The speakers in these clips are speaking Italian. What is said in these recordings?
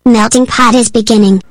Melting pot is beginning.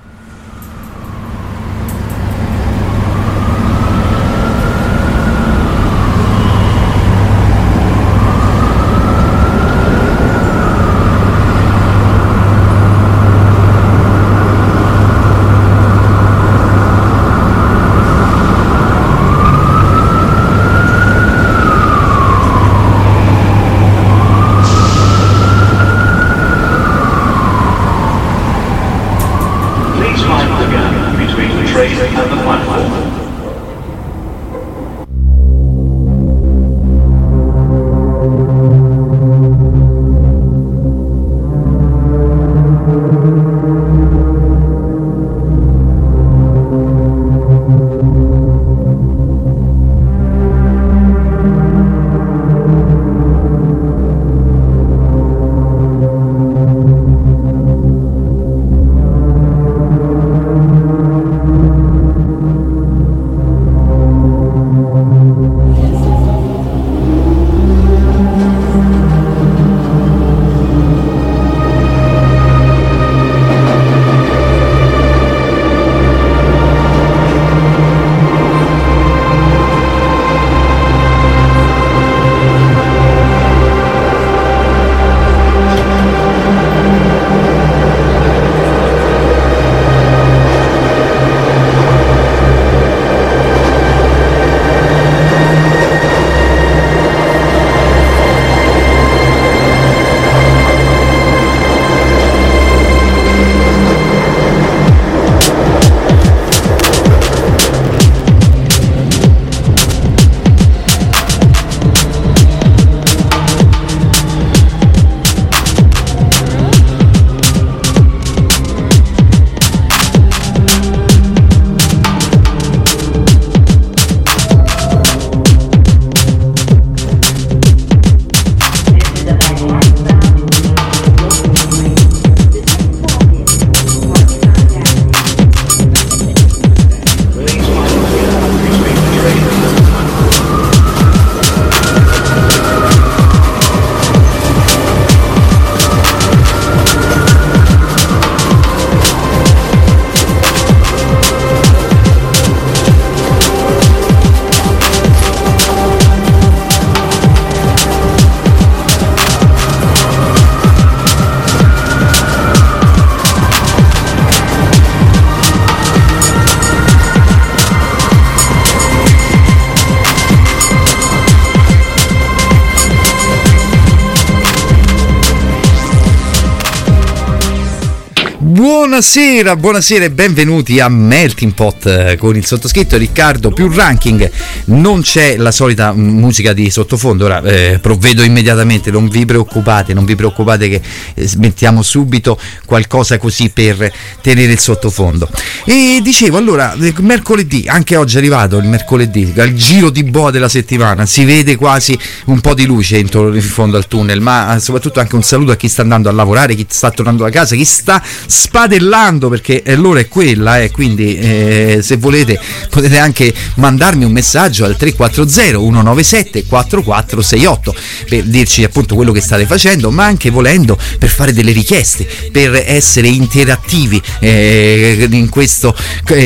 Buonasera e benvenuti a Melting Pot con il sottoscritto Riccardo più Ranking. Non c'è la solita musica di sottofondo, ora provvedo immediatamente, non vi preoccupate che mettiamo subito qualcosa così per tenere il sottofondo. E dicevo, allora, mercoledì, anche oggi è arrivato il mercoledì, al giro di boa della settimana, si vede quasi un po' di luce in fondo al tunnel, ma soprattutto anche un saluto a chi sta andando a lavorare, chi sta tornando a casa, chi sta spadellando, perché l'ora è quella, quindi se volete potete anche mandarmi un messaggio al 340 197 4468 per dirci appunto quello che state facendo, ma anche volendo per fare delle richieste, per essere interattivi in questo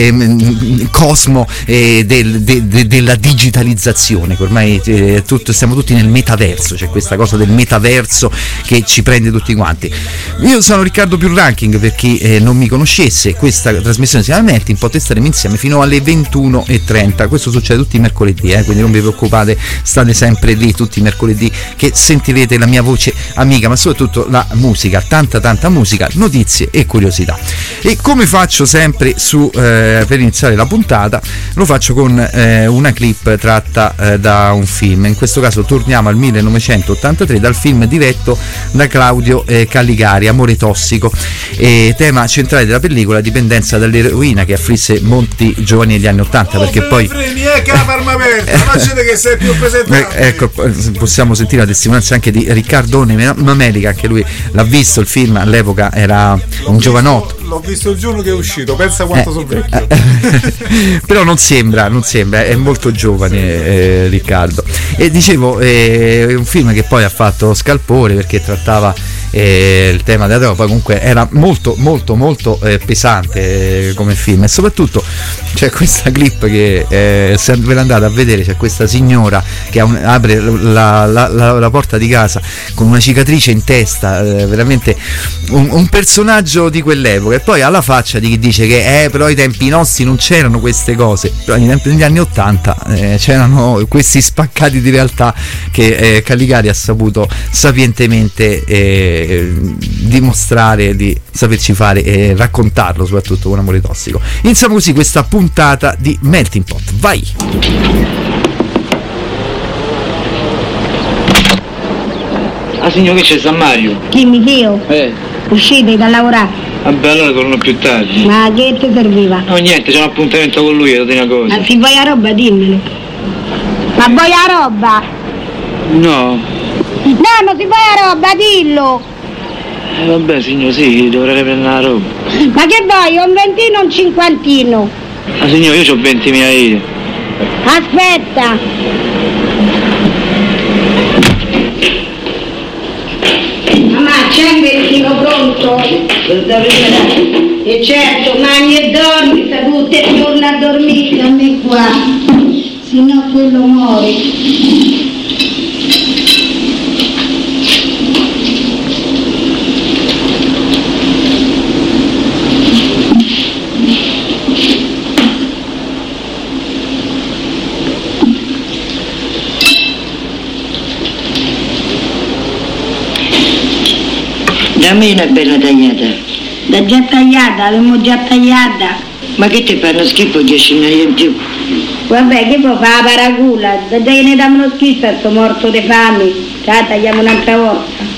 cosmo della digitalizzazione, che ormai siamo tutti nel metaverso, c'è questa cosa del metaverso che ci prende tutti quanti. Io sono Riccardo più Ranking, per chi non mi conoscesse, questa trasmissione si chiama Melting Pot e staremo insieme fino alle 21:30. Questo succede tutti i mercoledì, quindi non vi preoccupate, state sempre lì tutti i mercoledì che sentirete la mia voce amica, ma soprattutto la musica, tanta musica, notizie e curiosità. E come faccio sempre per iniziare la puntata, lo faccio con una clip tratta da un film. In questo caso torniamo al 1983, dal film diretto da Claudio Calligari, Amore tossico, tema centrale della pellicola, dipendenza dall'eroina che afflisse molti giovani negli anni 80, perché poi che sei più presente. Ecco, possiamo sentire la testimonianza anche di Riccardone Mamelica, anche lui l'ha visto il film, all'epoca era un giovanotto. L'ho visto il giorno che è uscito, pensa quanto sono vecchio. Però non sembra, è molto giovane Riccardo. E dicevo, è un film che poi ha fatto scalpore perché trattava il tema della droga. Poi comunque era molto molto molto pesante come film, e soprattutto c'è questa clip che se ve l'andate a vedere, c'è questa signora che apre la porta di casa con una cicatrice in testa, veramente un personaggio di quell'epoca, e poi alla faccia di chi dice che però ai tempi nostri non c'erano queste cose, però negli anni 80 c'erano questi spaccati di realtà che Caligari ha saputo sapientemente dimostrare di saperci fare e raccontarlo, soprattutto con Amore tossico. Iniziamo così questa puntata di Melting Pot, vai! Ah, signor, che c'è San Mario? Chi, Michio? Uscite da lavorare? Vabbè, allora torno più tardi. Ma che ti serviva? No, niente, c'è un appuntamento con lui, devo dire una cosa. Ma se vuoi la roba, dimmelo. Ma vuoi la roba? No. No, ma se vuoi la roba, dillo. Vabbè, signor, sì, dovrei prendere la roba. Ma che vuoi, un ventino o un cinquantino? Ah, signor, io ho 20.000 lire. Aspetta. Mamma, c'è un vestito pronto? E certo, mangi e dormi, sta tutto il giorno a dormire, a me qua, se no quello muore. Dammi una bella tagliata. Da già tagliata, avevamo già tagliata. Ma che ti fanno schifo 10.000 in più? Vabbè, che può fare la paracula? Da già che ne danno schifo a sto morto di fame. La tagliamo un'altra volta.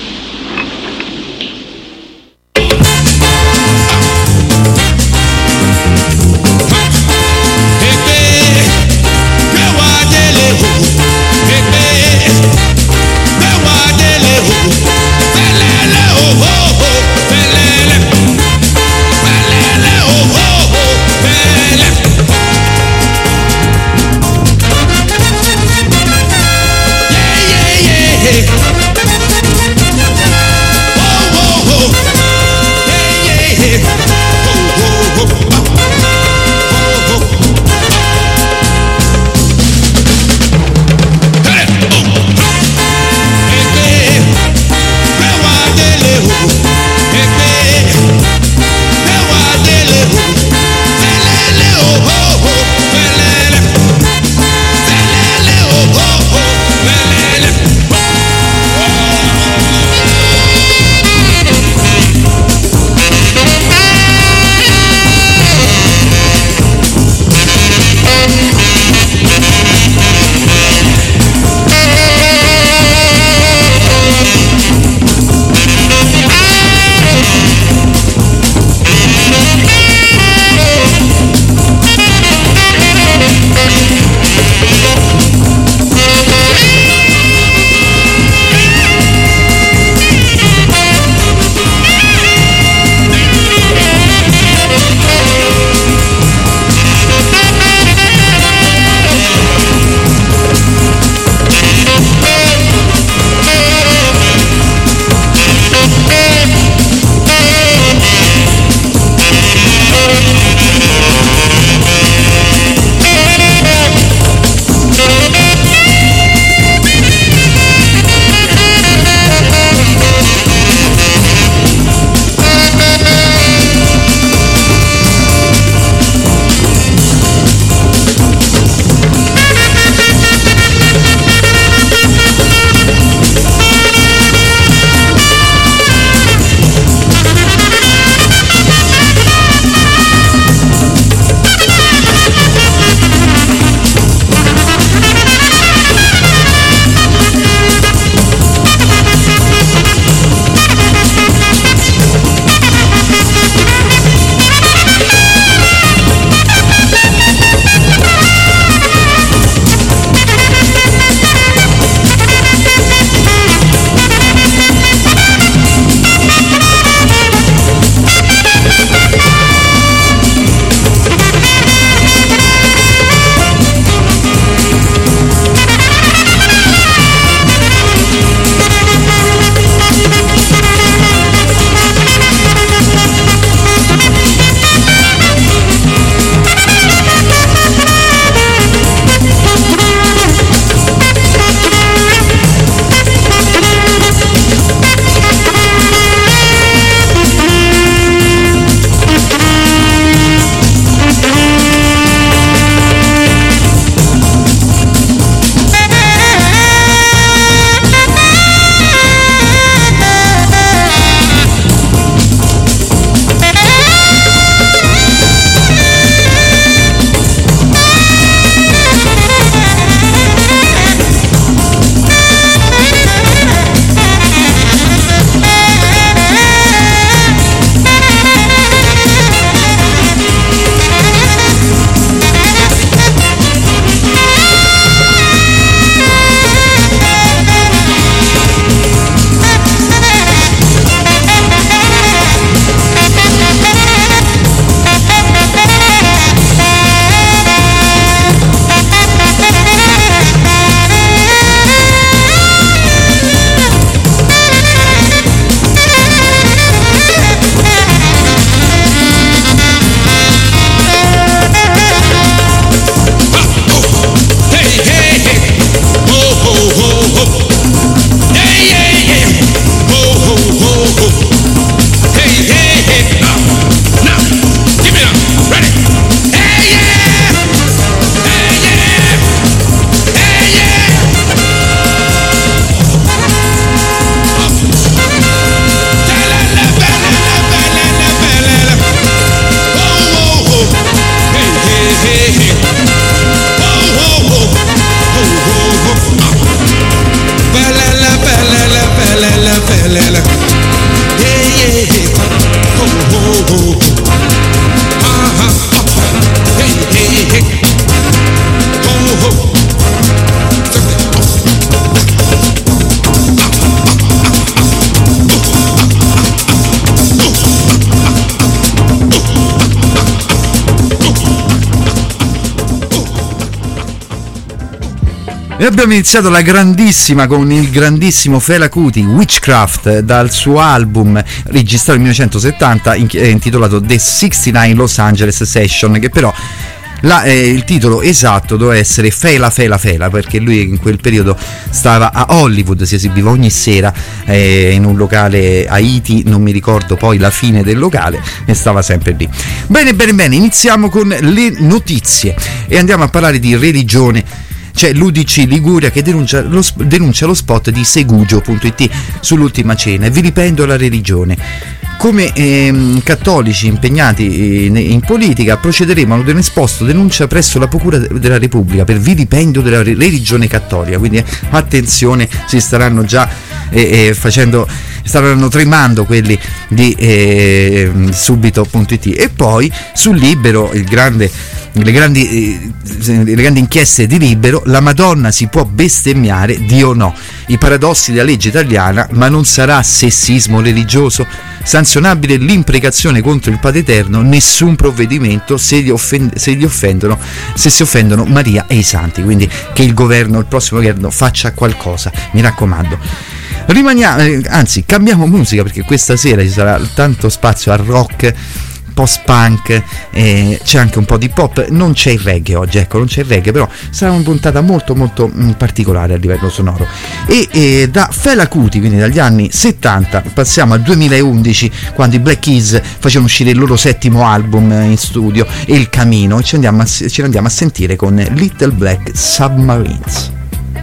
E abbiamo iniziato la grandissima con il grandissimo Fela Kuti, Witchcraft, dal suo album registrato nel 1970 intitolato The 69 Los Angeles Session, che però il titolo esatto doveva essere Fela Fela Fela, perché lui in quel periodo stava a Hollywood, si esibiva ogni sera in un locale a Haiti, non mi ricordo poi la fine del locale, e stava sempre lì. Bene, iniziamo con le notizie e andiamo a parlare di religione. C'è l'UDC Liguria che denuncia lo spot di Segugio.it sull'ultima cena e vilipendo la religione. Come cattolici impegnati in politica procederemo ad un esposto denuncia presso la Procura della Repubblica per vilipendio della religione cattolica, quindi attenzione, si staranno già staranno tremando quelli di subito.it. E poi sul Libero le grandi inchieste di Libero, la Madonna si può bestemmiare, Dio no, i paradossi della legge italiana, ma non sarà sessismo religioso, sanzionabile l'imprecazione contro il Padre Eterno, nessun provvedimento se si offendono Maria e i santi, quindi che il prossimo governo faccia qualcosa, mi raccomando. Cambiamo musica, perché questa sera ci sarà tanto spazio al rock, post-punk, c'è anche un po' di pop, non c'è il reggae oggi, non c'è il reggae, però sarà una puntata molto molto particolare a livello sonoro. E da Fela Kuti, quindi dagli anni 70, passiamo al 2011, quando i Black Keys facevano uscire il loro 7° album in studio, El Camino, e ci andiamo a sentire con Little Black Submarines.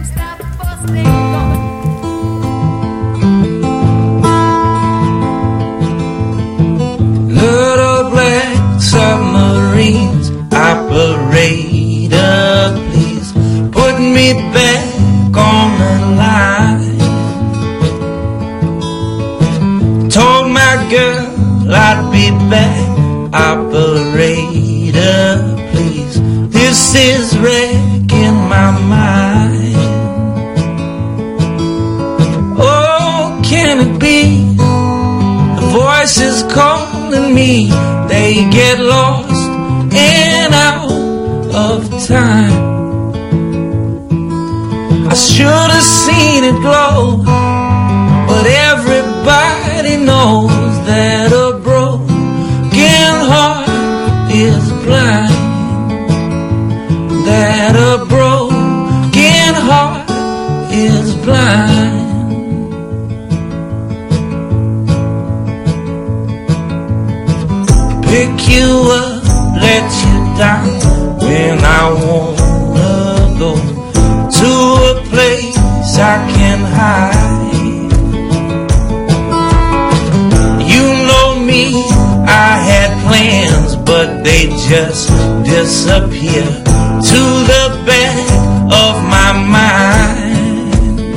Submarines, operator, please put me back on the line. Told my girl I'd be back, operator, please. This is wrecking my mind. Oh, can it be the voices calling me? They get lost and out of time. I should have seen it glow, but everybody knows that a broken heart is blind. That a broken heart is blind. Pick you up, let you down when I wanna go to a place I can hide. You know me, I had plans, but they just disappear to the back of my mind.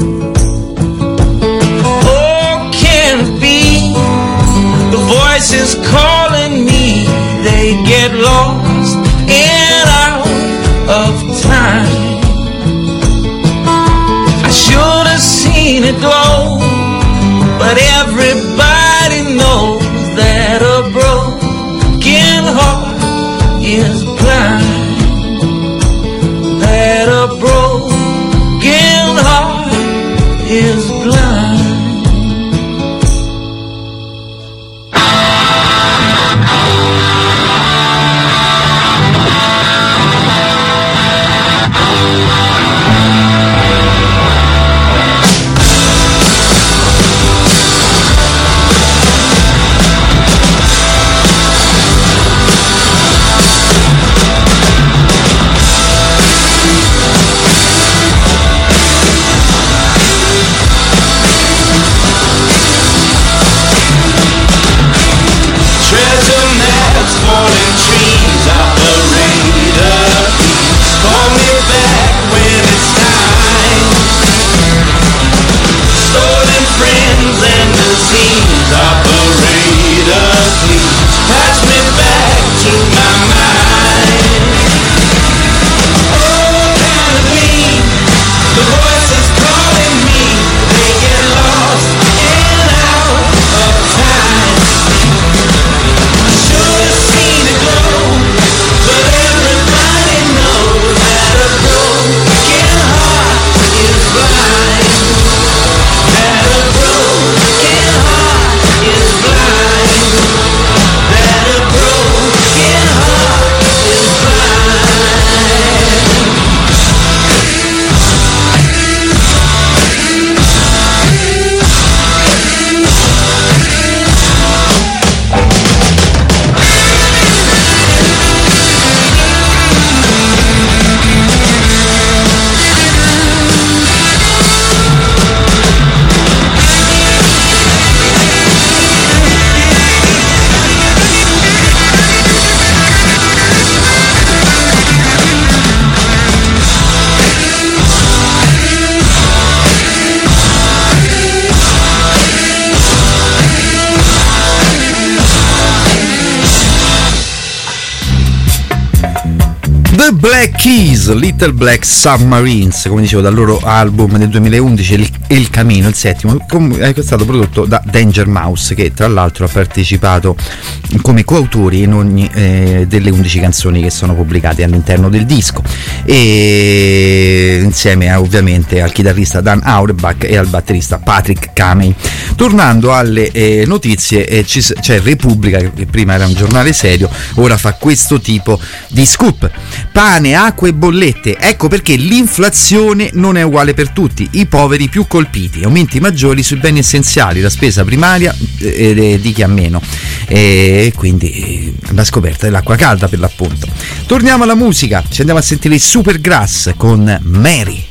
Oh, can it be the voices calling me? They get lost and out of time. I should have seen it glow, but everybody knows that a broken heart is blind. The Black Keys, Little Black Submarines, come dicevo, dal loro album del 2011 Il Camino, il settimo, è stato prodotto da Danger Mouse, che tra l'altro ha partecipato come coautori in ogni delle 11 canzoni che sono pubblicate all'interno del disco, e insieme ovviamente al chitarrista Dan Auerbach e al batterista Patrick Camey. Tornando alle notizie, c'è Repubblica, che prima era un giornale serio, ora fa questo tipo di scoop. Pane, acqua e bollette, ecco perché l'inflazione non è uguale per tutti, i poveri più colpiti, aumenti maggiori sui beni essenziali, la spesa primaria di chi ha meno, e quindi la scoperta dell'acqua calda, per l'appunto. Torniamo alla musica, ci andiamo a sentire i Supergrass con Mary.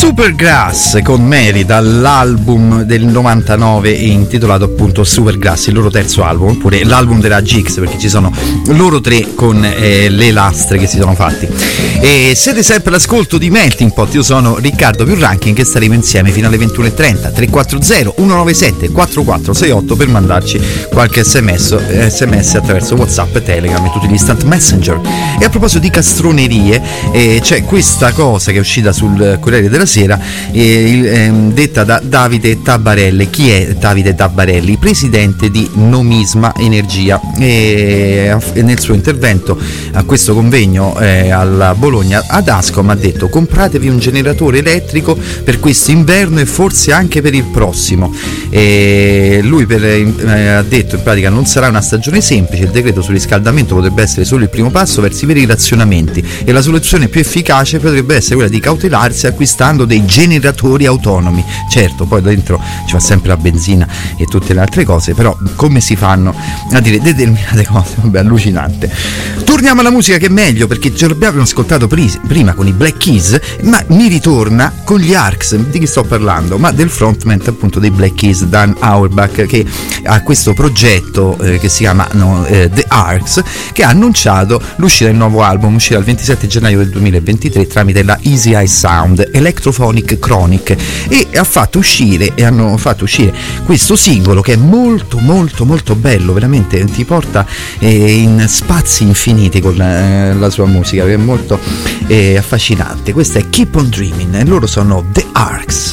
Supergrass con Mary dall'album del 99 intitolato appunto Supergrass, il loro terzo album, oppure l'album della Gix, perché ci sono loro tre con le lastre che si sono fatti. E siete sempre all'ascolto di Melting Pot, io sono Riccardo Più Ranking e staremo insieme fino alle 21:30. 340 197 4468 per mandarci qualche sms attraverso WhatsApp, Telegram e tutti gli instant messenger. E a proposito di castronerie, c'è questa cosa che è uscita sul Corriere della Sera, detta da Davide Tabarelli. Chi è Davide Tabarelli? Presidente di Nomisma Energia, e nel suo intervento a questo convegno alla Bologna ad Ascom ha detto: compratevi un generatore elettrico per questo inverno e forse anche per il prossimo. E lui ha detto in pratica non sarà una stagione semplice, il decreto sul riscaldamento potrebbe essere solo il primo passo verso i veri razionamenti e la soluzione più efficace potrebbe essere quella di cautelarsi acquistando dei generatori autonomi. Certo, poi dentro ci va sempre la benzina e tutte le altre cose, però come si fanno a dire determinate cose? Vabbè, allucinante. Torniamo alla musica, che è meglio, perché ce l'abbiamo ascoltato prima con i Black Keys, ma mi ritorna con gli Arcs. Di chi sto parlando? Ma del frontman appunto dei Black Keys, Dan Auerbach, che ha questo progetto che si chiama The Arcs, che ha annunciato l'uscita del nuovo album, uscirà il 27 gennaio del 2023 tramite la Easy Eye Sound Electrophonic Chronic, e hanno fatto uscire questo singolo che è molto molto molto bello, veramente ti porta in spazi infiniti con la sua musica, che è molto affascinante. Questa è Keep on Dreaming e loro sono The Arcs.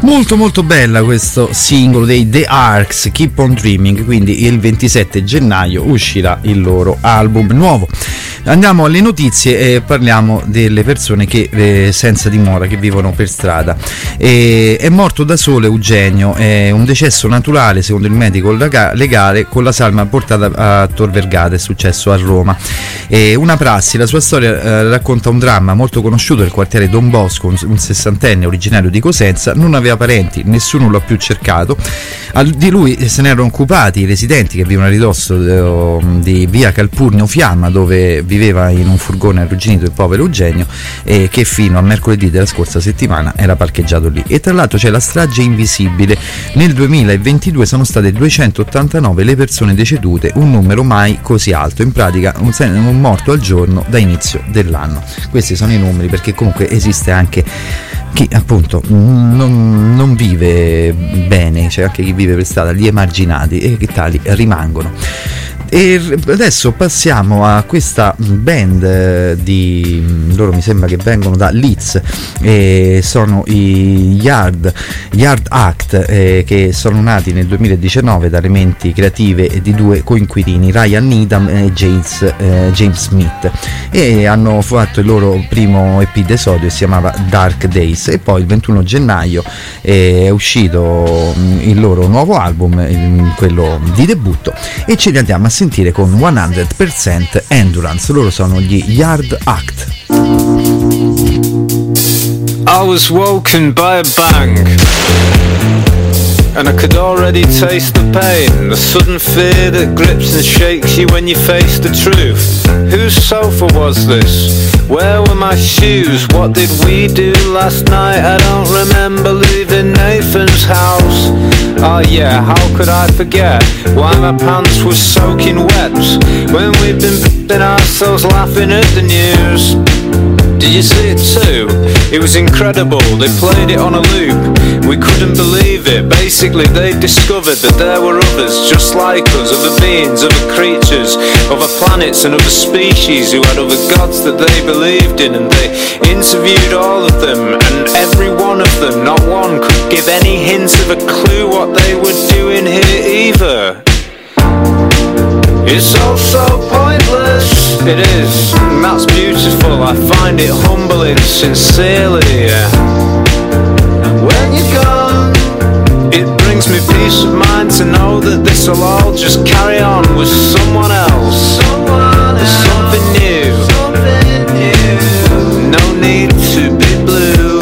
Molto molto bella questo singolo dei The Arcs, Keep on Dreaming, quindi il 27 gennaio uscirà il loro album nuovo. Andiamo alle notizie e parliamo delle persone che senza dimora, che vivono per strada. È morto da solo Eugenio, è un decesso naturale secondo il medico legale con la salma portata a Tor Vergata, è successo a Roma. Una prassi, la sua storia racconta un dramma molto conosciuto del quartiere Don Bosco, un sessantenne originario di Cosenza, non aveva parenti, nessuno l'ha più cercato. Di lui se ne erano occupati i residenti che vivono a ridosso di via Calpurnio Fiamma, dove viveva in un furgone arrugginito il povero Eugenio, che fino a mercoledì della scorsa settimana era parcheggiato lì. E tra l'altro c'è la strage invisibile: nel 2022 sono state 289 le persone decedute, un numero mai così alto, in pratica un morto al giorno da inizio dell'anno. Questi sono i numeri, perché comunque esiste anche chi appunto non vive bene, c'è anche chi vive per strada, gli emarginati, e che tali rimangono. E adesso passiamo a questa band loro mi sembra che vengono da Leeds, sono i Yard Act, che sono nati nel 2019 dalle menti creative di due coinquilini, Ryan Needham e James Smith, e hanno fatto il loro primo EP d'esordio, si chiamava Dark Days, e poi il 21 gennaio è uscito il loro nuovo album, quello di debutto, e ce li andiamo a sentire con 100% Endurance. Loro sono gli Yard Act. I was woken by a bang, and I could already taste the pain, the sudden fear that grips and shakes you when you face the truth. Whose sofa was this? Where were my shoes? What did we do last night? I don't remember leaving Nathan's house. Oh yeah, how could I forget why my pants were soaking wet when we've been b***ing ourselves laughing at the news? Did you see it too? It was incredible, they played it on a loop. We couldn't believe it. Basically they discovered that there were others just like us, other beings, other creatures, other planets and other species who had other gods that they believed in, and they interviewed all of them, and every one of them, not one could give any hint of a clue what they were doing here either. It's all so pointless, it is, and that's beautiful, I find it humbling, sincerely, yeah. When you're gone, it brings me peace of mind to know that this'll all just carry on with someone else, something new, no need to be blue.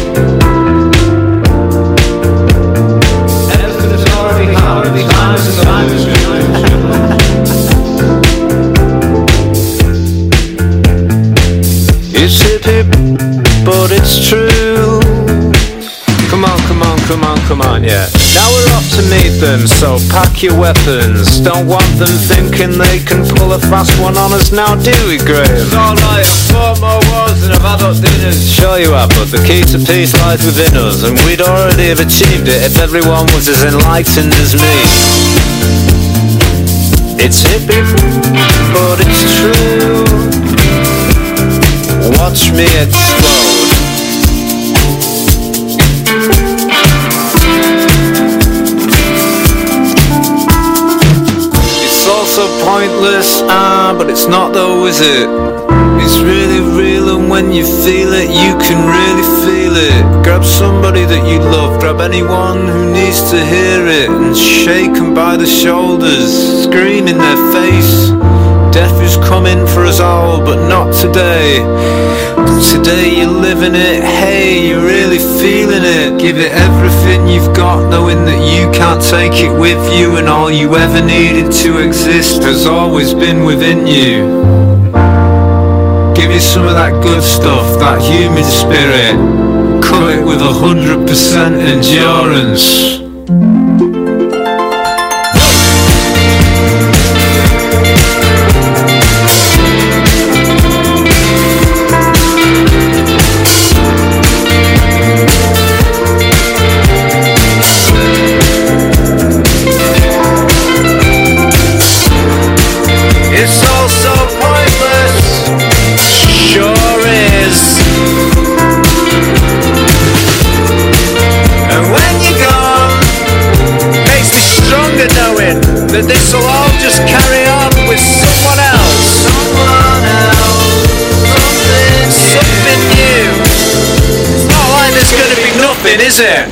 It's hip, but it's true. Come on, come on, come on, come on, yeah. Now we're off to meet them, so pack your weapons. Don't want them thinking they can pull a fast one on us now, do we, Graham? It's alright, I've fought more wars than I've had hot dinners. Sure you have, but the key to peace lies within us, and we'd already have achieved it if everyone was as enlightened as me. It's hippie, but it's true. Watch me explode. It's also pointless, but it's not though, is it? It's really real, and when you feel it, you can really feel it. Grab somebody that you love, grab anyone who needs to hear it, and shake them by the shoulders, scream in their face. Death is coming for us all, but not today. Today you're living it, hey, you're really feeling it. Give it everything you've got, knowing that you can't take it with you, and all you ever needed to exist has always been within you. Give you some of that good stuff, that human spirit. Cut it with 100% endurance. And when is it?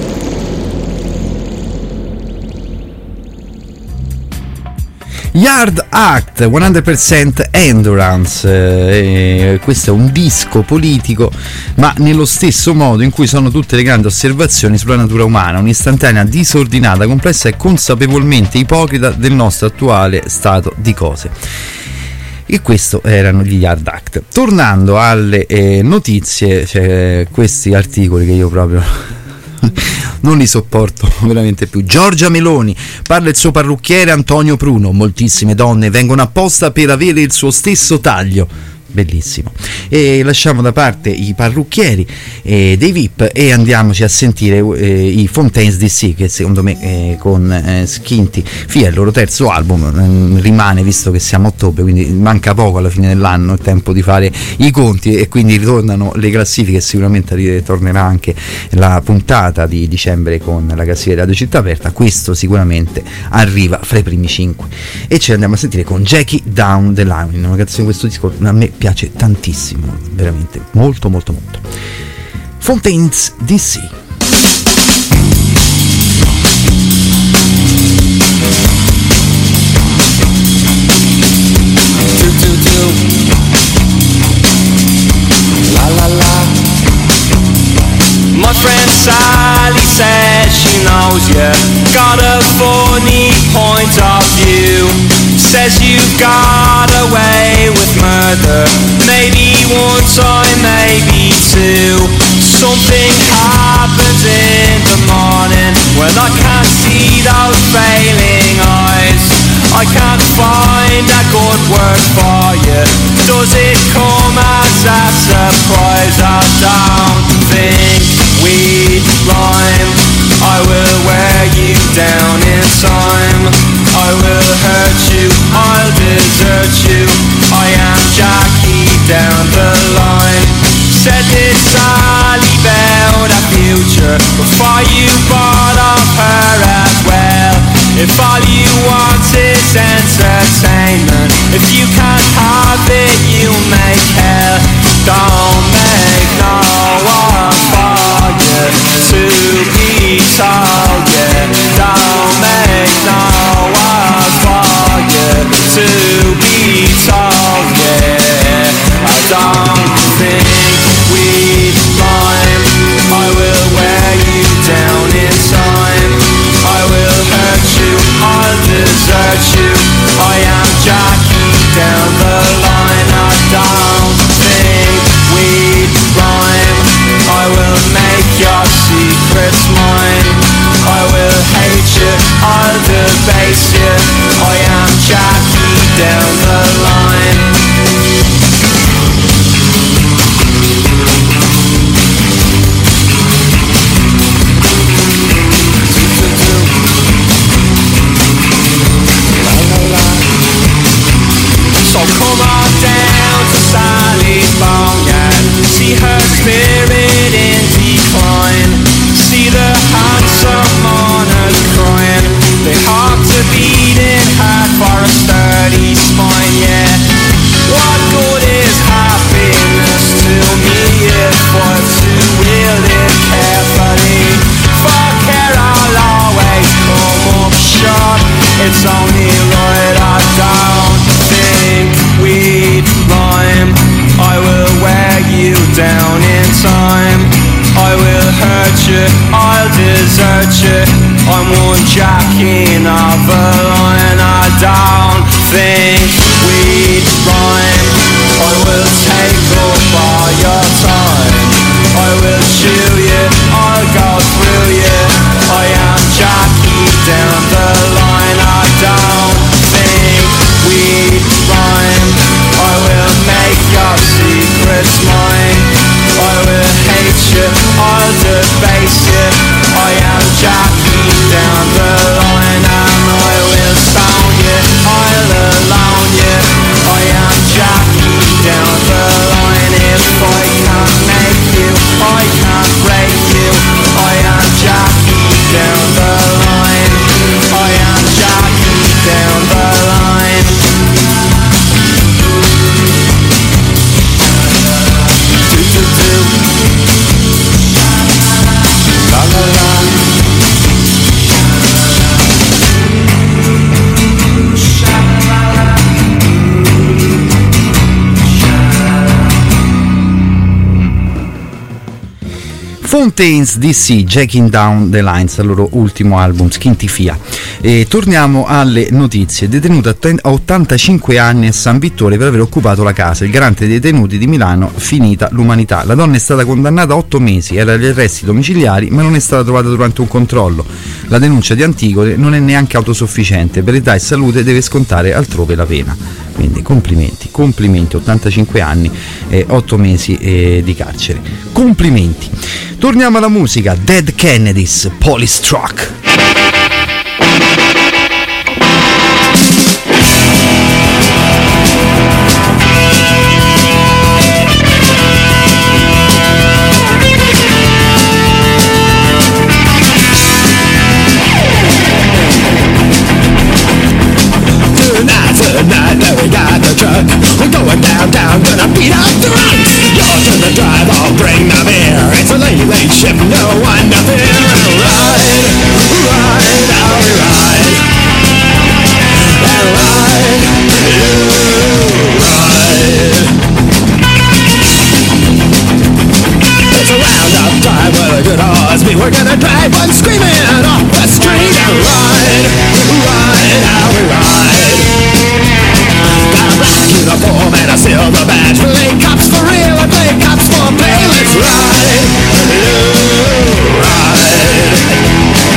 Yard Act, 100% Endurance, questo è un disco politico, ma nello stesso modo in cui sono tutte le grandi osservazioni sulla natura umana, un'istantanea disordinata, complessa e consapevolmente ipocrita del nostro attuale stato di cose. E questo erano gli Yard Act. Tornando alle notizie, c'è questi articoli che io proprio non li sopporto veramente più. Giorgia Meloni, parla il suo parrucchiere Antonio Pruno, moltissime donne vengono apposta per avere il suo stesso taglio. Bellissimo. E lasciamo da parte i parrucchieri dei VIP e andiamoci a sentire i Fontaines DC, che secondo me con Skinty Fia, il loro terzo album, rimane, visto che siamo a ottobre, quindi manca poco alla fine dell'anno, è tempo di fare i conti e quindi ritornano le classifiche. Sicuramente ritornerà anche la puntata di dicembre con la classifica di Radio Città Aperta. Questo sicuramente arriva fra i primi 5 e ce l'andiamo a sentire con Jackie Down the Line, una canzone, questo disco a me piace tantissimo, veramente molto molto molto. Fontaines DC. La la la. My friend Sally says she knows you, got a funny point of view. Says you got away with murder, maybe one time, maybe two. Something happens in the morning when I can't see those failing eyes. I can't find a good word for you. Does it come as a surprise? I don't think we'd rhyme. I will wear you down in time. I will hurt you, I'll desert you. I am Jackie down the line. Said this Sally about a future before you bought off her as well. If all you want is entertainment, if you can't have it, you make hell. Don't make no one for you to be told, yeah. Don't make no one for you to be told, yeah. I don't think we'd rhyme. I will wear you down in time. I will hurt you, I'll desert you. I am Jackie down the line. I don't think we'd rhyme. I will make your secrets mine. I will hate you, I'll debase you. I am Jackie down the line. So come on down to Sally's Boneyard, see her spirit in decline, see the handsome mourners crying, they have to beating hard for a sturdy spine, yeah. What good is happiness to me if we're to wield it carefully? For care I'll always come up short, it's only right I don't think we'd rhyme. I will wear you down in time. I will hurt you, I'll desert you. I'm one Jackie of a line. I don't think we'd rhyme. I will take up all your time. I will chew you, I'll go through you. I am Jackie down the line. I don't think we'd rhyme. I will make your secrets mine. I will hate you, I'll debase you. I am Jackie down the line. And I will stone you, I'll alone you. I am Jackie down the line. If I can't make you, I can't break you. I am Jackie down the line. I am Jackie down the line. Fontaines DC, Jacking Down the Lines, il loro ultimo album, Skintifia. E torniamo alle notizie. Detenuta a 85 anni a San Vittore per aver occupato la casa. Il garante dei detenuti di Milano, finita l'umanità. La donna è stata condannata a 8 mesi, era agli arresti domiciliari, ma non è stata trovata durante un controllo. La denuncia di Antigone non è neanche autosufficiente, per età e salute deve scontare altrove la pena. Quindi complimenti, 85 anni e 8 mesi di carcere. Complimenti. Torniamo alla musica. Dead Kennedys, Police Truck. Tonight, we got the truck. We're going downtown, gonna beat up the runs. You're to the drive, I'll bring the beer. It's a late ship, no one to fear. Ride, ride, how we ride. And ride, you ride. It's a round-up drive with a good horse. We're gonna drive one screaming off the street. And ride, ride, how we ride. Got a black uniform and a silver badge. Play cops for real and play cops for pay. Let's ride, you ride.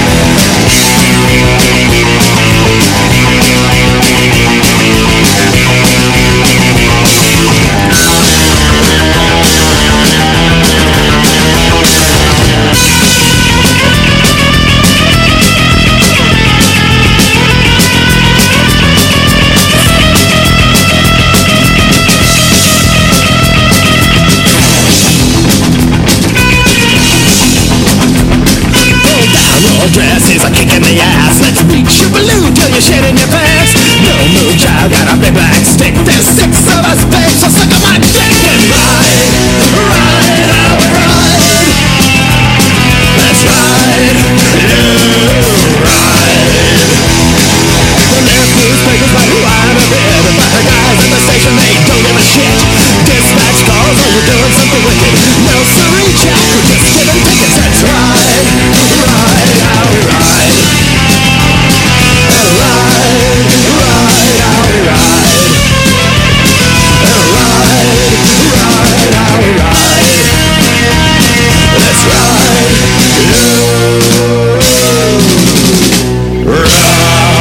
Dress is a kick in the ass. Let's reach your balloon till you shit in your pants. No move, child, got a big black stick. There's 6 of us, babe, so suck on my dick and ride, ride, how we ride. Let's ride, you ride. The left newspapers write who I'm a bit, but the guys at the station, they don't give a shit. Dispatch calls, oh, we're doing something wicked. No siree, Jack, we're just giving tickets. Let's ride, ride, how we ride. And ride, ride, how we ride. And ride, ride, how we ride. Let's ride, you ride.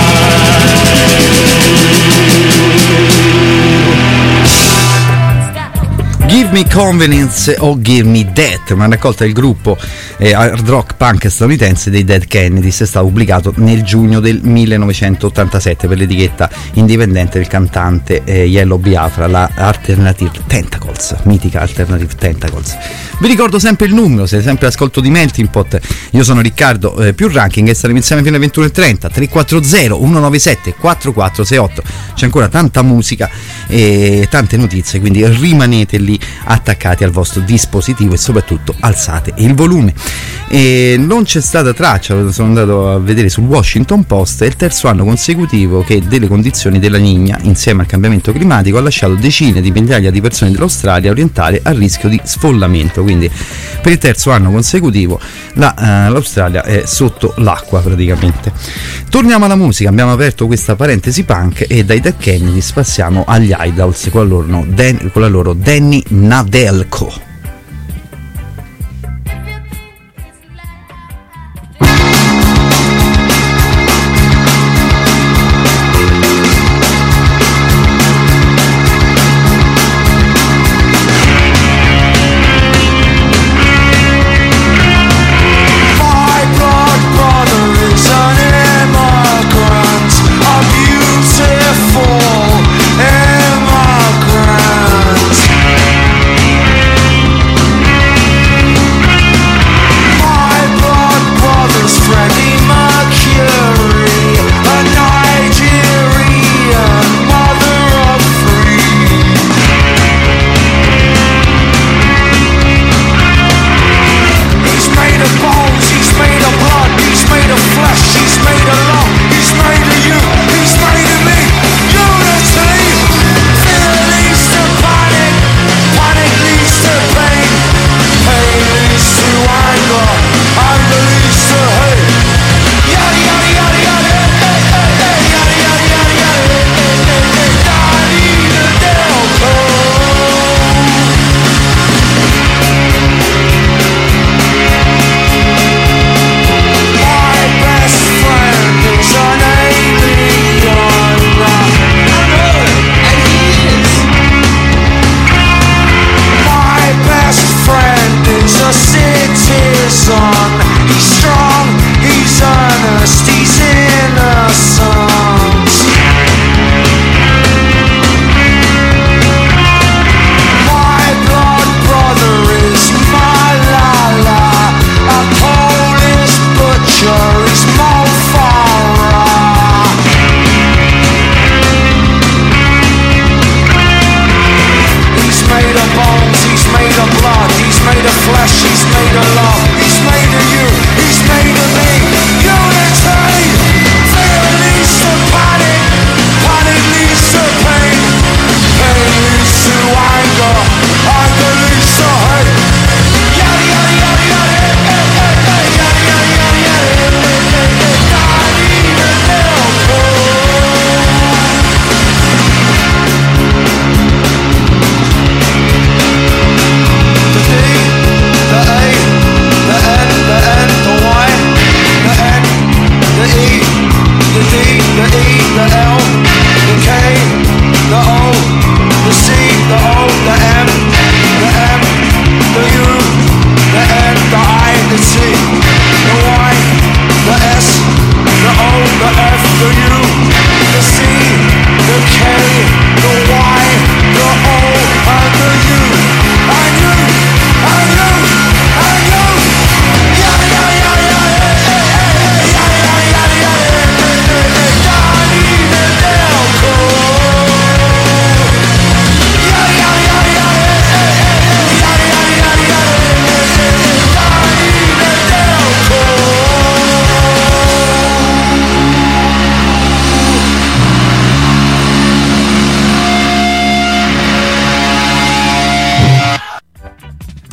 Give Me Convenience o Give Me Death, una raccolta del gruppo hard rock punk statunitense dei Dead Kennedys, è stato pubblicato nel giugno del 1987 per l'etichetta indipendente del cantante Yellow Biafra, la Alternative Tentacles, mitica Alternative Tentacles. Vi ricordo sempre il numero, siete sempre all'ascolto di Melting Pot, io sono Riccardo, più ranking, e staremo insieme fino alle 21:30, 340 197 4468, c'è ancora tanta musica e tante notizie, quindi rimanete lì attaccati al vostro dispositivo e soprattutto alzate il volume. E non c'è stata traccia, sono andato a vedere sul Washington Post, è il terzo anno consecutivo che delle condizioni della Niña insieme al cambiamento climatico ha lasciato decine di migliaia di persone dell'Australia orientale a rischio di sfollamento, quindi per il terzo anno consecutivo l'Australia è sotto l'acqua praticamente. Torniamo alla musica, abbiamo aperto questa parentesi punk e dai Dead Kennedys passiamo agli Idols con la loro Danny Nadelko. Beautiful immigrants.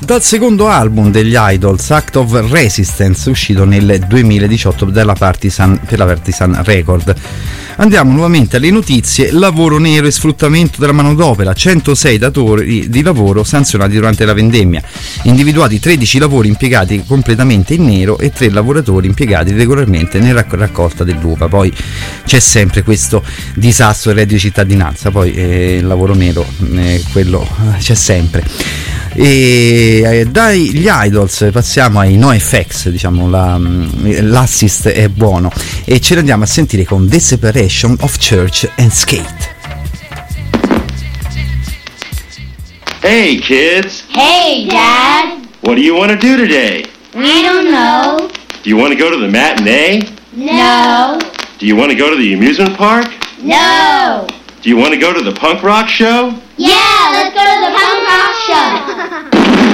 Dal secondo album degli Idols, Act of Resistance, uscito nel 2018 per la Partisan Record. Andiamo nuovamente alle notizie. Lavoro nero e sfruttamento della manodopera, 106 datori di lavoro sanzionati durante la vendemmia, individuati 13 lavori impiegati completamente in nero e 3 lavoratori impiegati regolarmente nella raccolta dell'uva. Poi c'è sempre questo disastro del reddito di cittadinanza, poi il lavoro nero, quello c'è sempre. E dagli Idols passiamo ai NoFX, diciamo l'assist è buono, e ce l'andiamo a sentire con The Separation of Church and Skate. Hey kids! Hey, Dad. What do you want to do today? I don't know. Do you want to go to the matinee? No. Do you want to go to the amusement park? No. Do you want to go to the punk rock show? Yeah, let's go to the punk rock show.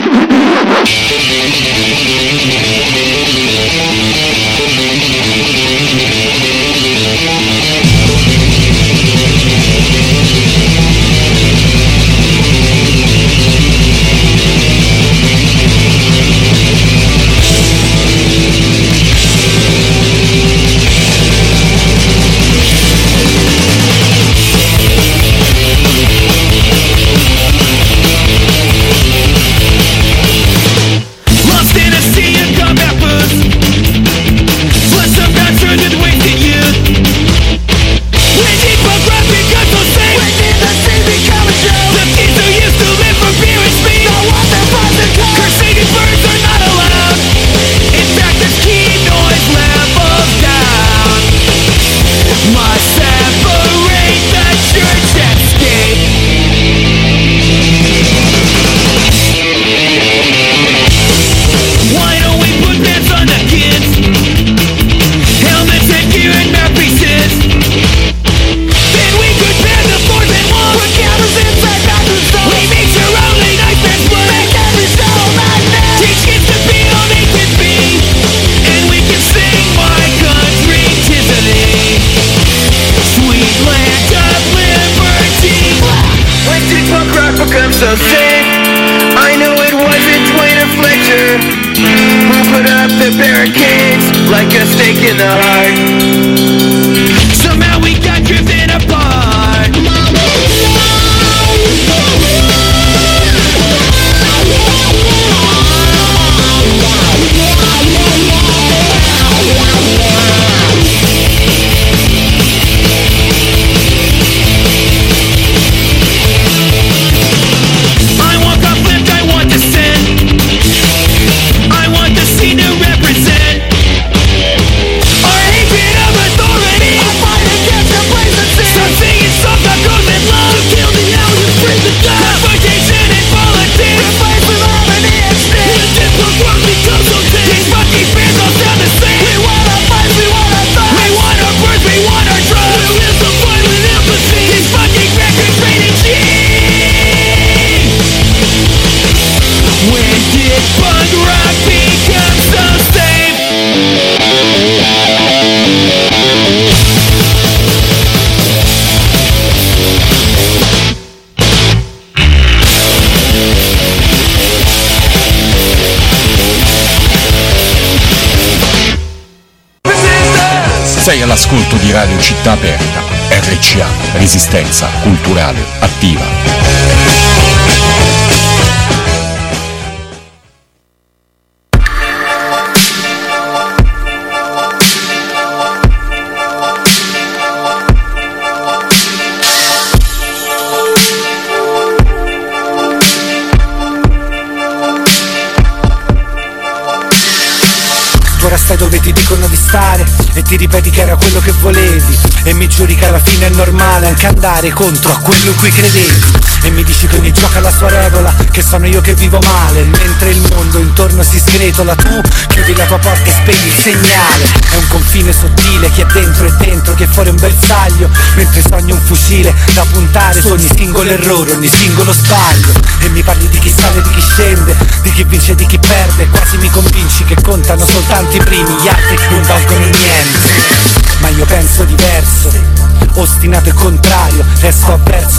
So safe, I know it wasn't Dwayne or Fletcher who put up the barricades like a stake in the heart. Somehow we got driven apart. Sei all'ascolto di Radio Città Aperta, RCA, Resistenza Culturale Attiva. Ora stai dove ti dicono di stare e ti ripeti che era quello che volevi e mi giuri che alla fine è normale anche andare contro a quello in cui credevi e mi dici che ogni gioco ha la sua regola, che sono io che vivo male mentre il mondo intorno si sgretola. Tu chiudi la tua porta e spegni il segnale, è un confine sottile, chi è dentro è dentro, chi è fuori è un bersaglio, mentre sogni un fucile da puntare su ogni singolo errore, ogni singolo sbaglio, e mi parli di chi sale e di chi scende, di chi vince e di chi perde, quasi mi convinci che contano soltanto i primi, gli altri non valgono niente. Ma io penso diverso, ostinato e contrario, resto avverso al tuo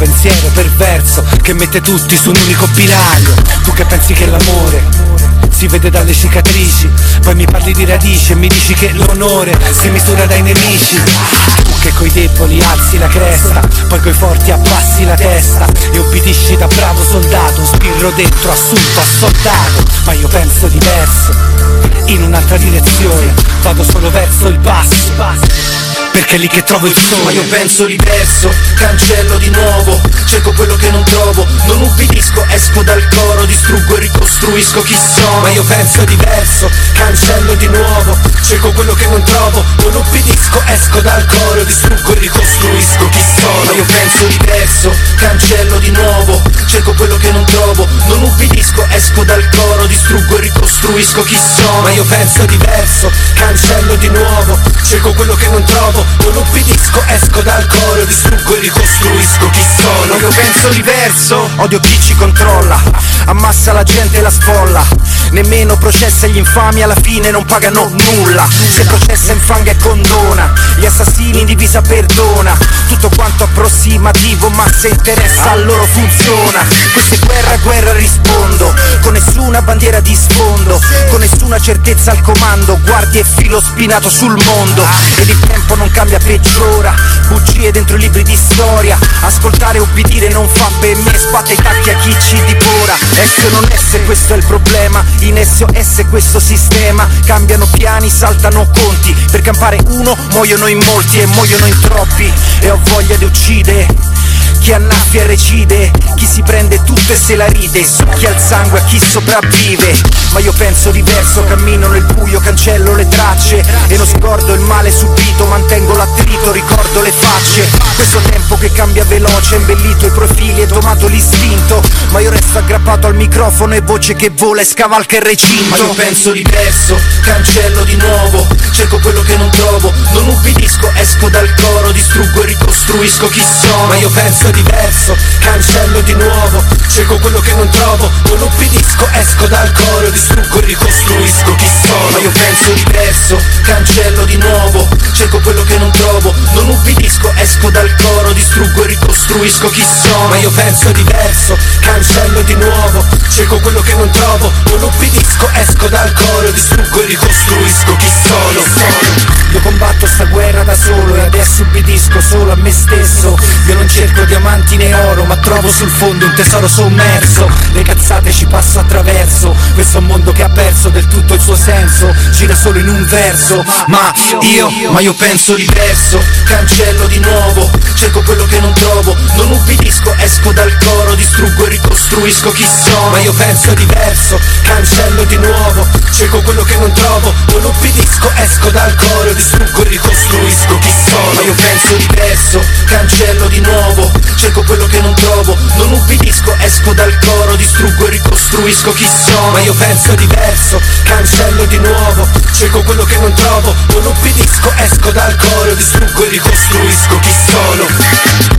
pensiero perverso che mette tutti su un unico binario. Tu che pensi che l'amore si vede dalle cicatrici, poi mi parli di radici e mi dici che l'onore si misura dai nemici. Tu che coi deboli alzi la cresta, poi coi forti abbassi la testa e obbedisci da bravo soldato, un spirro dentro assunto a soldato. Ma io penso diverso, in un'altra direzione, vado solo verso il basso, perché è lì che trovo il sole. Ma io penso diverso, cancello di nuovo, cerco quello che non trovo, non ubbidisco, esco dal coro, distruggo e ricostruisco chi sono. Ma io penso diverso, cancello di nuovo, cerco quello che non trovo, non ubbidisco, esco dal coro, distruggo e ricostruisco chi sono. Ma io penso diverso, cancello di nuovo, cerco quello che non trovo, non ubbidisco, esco dal coro, distruggo e ricostruisco chi sono. Ma io penso diverso, cancello di nuovo, cerco quello che non trovo, non ubbidisco, esco dal coro, distruggo e ricostruisco chi sono. Io penso diverso, odio chi ci controlla, ammassa la gente e la sfolla, nemmeno processa gli infami, alla fine non pagano nulla. Se processa infanga e condona, gli assassini in divisa perdona, tutto quanto approssimativo, ma se interessa a loro funziona. Questa è guerra, guerra rispondo, con nessuna bandiera di sfondo, con nessuna certezza al comando, guardie e filo spinato sul mondo. Ed il tempo non cambia, peggiora, bugie dentro i libri di storia, ascoltare e obbedire non fa per me, sbatte i tacchi a chi ci divora. Esso non esse, questo è il problema, in esso esse questo sistema, cambiano piani, saltano conti, per campare uno muoiono in molti e muoiono in troppi, e ho voglia di uccidere chi annaffia e recide, chi si prende tutto e se la ride, succhia il sangue a chi sopravvive. Ma io penso diverso, cammino nel buio, cancello le tracce e non scordo il male subito, mantengo l'attrito, ricordo le facce. Questo tempo che cambia veloce, ha imbellito i profili e domato l'istinto, ma io resto aggrappato al microfono e voce che vola e scavalca il recinto. Ma io penso diverso, cancello di nuovo, cerco quello che non trovo, non ubbidisco, esco dal coro, distruggo e ricostruisco chi sono. Ma io penso diverso, cancello di nuovo, cerco quello che non trovo, non ubbidisco, esco dal coro, distruggo e ricostruisco chi sono. Ma io penso diverso, cancello di nuovo, cerco quello che non trovo, non ubbidisco, esco dal coro, distruggo e ricostruisco chi sono. Ma io penso diverso, cancello di nuovo, cerco quello che non trovo, non ubbidisco, esco dal coro, distruggo e ricostruisco chi sono. Io combatto sta guerra da solo e adesso ubbidisco solo a me stesso. Io non cerco diamanti né oro, ma trovo sul fondo un tesoro sommerso. Le cazzate ci passo attraverso, questo è un mondo che ha perso del tutto il suo senso, gira solo in un verso. Ma io penso diverso, cancello di nuovo, cerco quello che non trovo, non ubbidisco, esco dal coro, distruggo e ricostruisco chi sono. Ma io penso diverso, cancello di nuovo, cerco quello che non trovo, non ubbidisco, esco dal coro, distruggo e ricostruisco chi sono. Ma io penso diverso, cancello di nuovo, cerco quello che non trovo, non ubbidisco, esco dal coro, distruggo e ricostruisco chi sono. Ma io penso diverso, cancello di nuovo, cerco quello che non trovo, non ubbidisco, esco dal coro, distruggo e ricostruisco chi sono.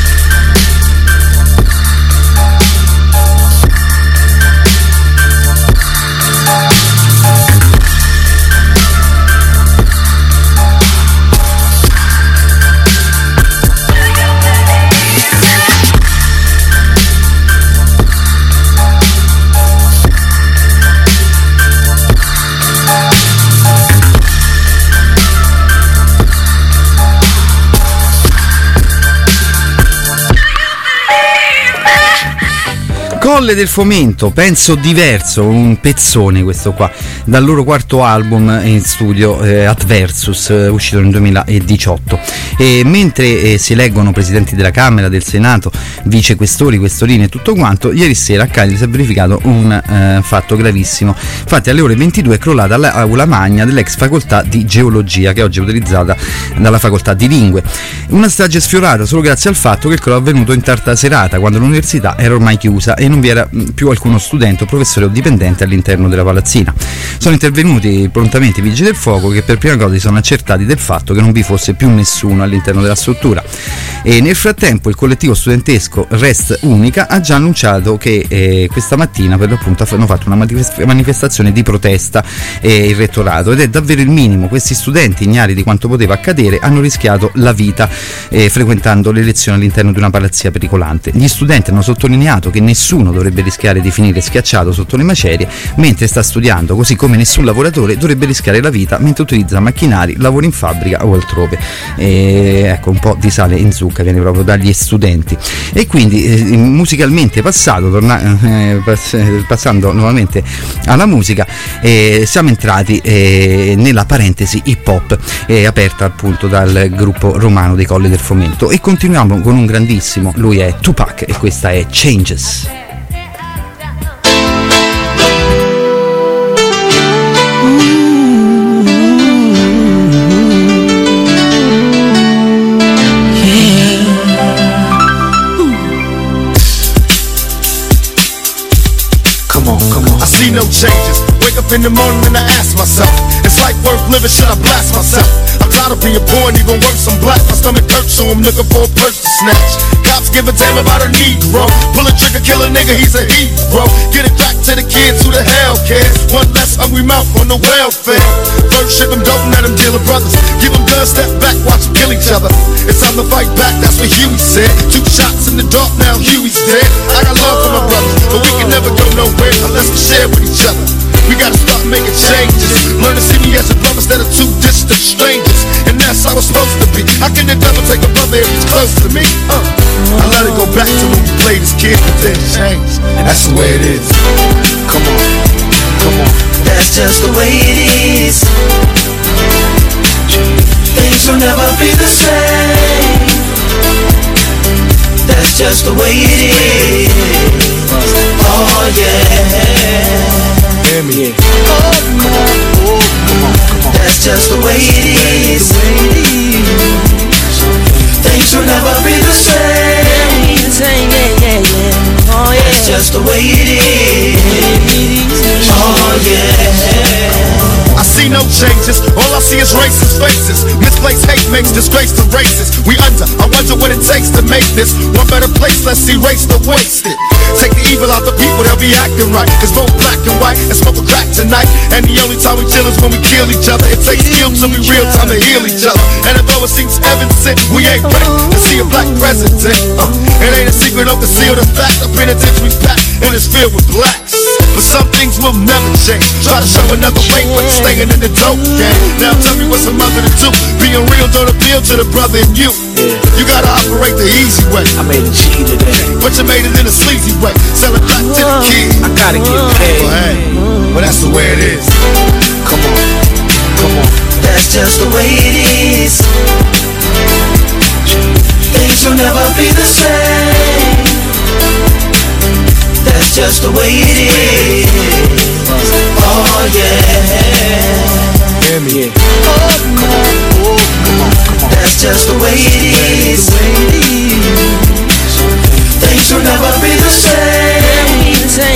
Colle del Fomento, penso diverso, un pezzone questo qua, dal loro quarto album in studio Adversus, uscito nel 2018. E mentre si eleggono presidenti della Camera, del Senato, vice questori, questorine e tutto quanto, ieri sera a Cagliari si è verificato un fatto gravissimo. Infatti alle ore 22 è crollata l'aula magna dell'ex facoltà di geologia, che oggi è utilizzata dalla facoltà di lingue. Una strage sfiorata solo grazie al fatto che il crollo è avvenuto in tarda serata, quando l'università era ormai chiusa e non vi vi era più alcuno studente o professore o dipendente all'interno della palazzina. Sono intervenuti prontamente i vigili del fuoco, che per prima cosa si sono accertati del fatto che non vi fosse più nessuno all'interno della struttura, e nel frattempo il collettivo studentesco Rest Unica ha già annunciato che questa mattina per l'appunto hanno fatto una manifestazione di protesta il rettorato, ed è davvero il minimo. Questi studenti, ignari di quanto poteva accadere, hanno rischiato la vita frequentando le lezioni all'interno di una palazzia pericolante. Gli studenti hanno sottolineato che nessuno dovrebbe rischiare di finire schiacciato sotto le macerie mentre sta studiando, così come nessun lavoratore dovrebbe rischiare la vita mentre utilizza macchinari, lavora in fabbrica o altrove. Ecco, un po' di sale in zucca viene proprio dagli studenti. E quindi musicalmente passando nuovamente alla musica, siamo entrati nella parentesi hip hop aperta appunto dal gruppo romano dei Colli del Fomento, e continuiamo con un grandissimo, lui è Tupac e questa è Changes. No changes. Wake up in the morning and I ask myself, is life worth living? Should I blast myself? I'm tired of being poor and even worse, I'm black. My stomach hurts, so I'm looking for a purse to snatch. Cops give a damn about a Negro. Pull a trigger, kill a nigga, he's a hero. Get it back to the kids, who the hell cares? One less hungry mouth on the welfare. First ship them, don't let them deal with brothers. Give them guns, step back, watch them kill each other. It's time to fight back, that's what Huey said. 2 shots in the dark, now Huey's dead. I got love for my brothers, but we can never go nowhere unless we share with each other. We gotta start making changes. Learn to see me as a brother instead of 2 distant strangers. And that's how it's supposed to be. How can the devil take a brother if he's close to me? I let it go back to when we played as kids, but then changed. And that's the way it is. Come on, come on. That's just the way it is. Things will never be the same. That's just the way it is. Oh yeah. Hear me. Oh, come on, oh, come on, come on. That's just the way it is. Things will never be the same. Oh yeah. That's just the way it is. Oh yeah. I see no changes, all I see is racist faces. Misplaced hate makes disgrace to races. We under, I wonder what it takes to make this one better place. Let's erase the wasted. Take the evil out the people, they'll be acting right. Cause both black and white and smoke a crack tonight. And the only time we chill is when we kill each other. It takes skill to be real time to heal each other. And although it seems evident, we ain't ready to see a black president. It ain't a secret, don't conceal the fact. The penitentiary's packed and it's filled with blacks. But some things will never change. Try to show another way, but staying in the dope game. Now tell me what's a mother to do. Being real don't appeal to the brother in you. You gotta operate the easy way. I made a G today, but you made it in a sleazy way. Sell it back to the kid. I gotta get paid. Well, hey, well that's the way it is. Come on, come on. That's just the way it is. Things will never be the same. That's just the way it is. Oh yeah. Hear me. Oh, come on, oh, come on, come on. That's just the way it is. Things will never be the same.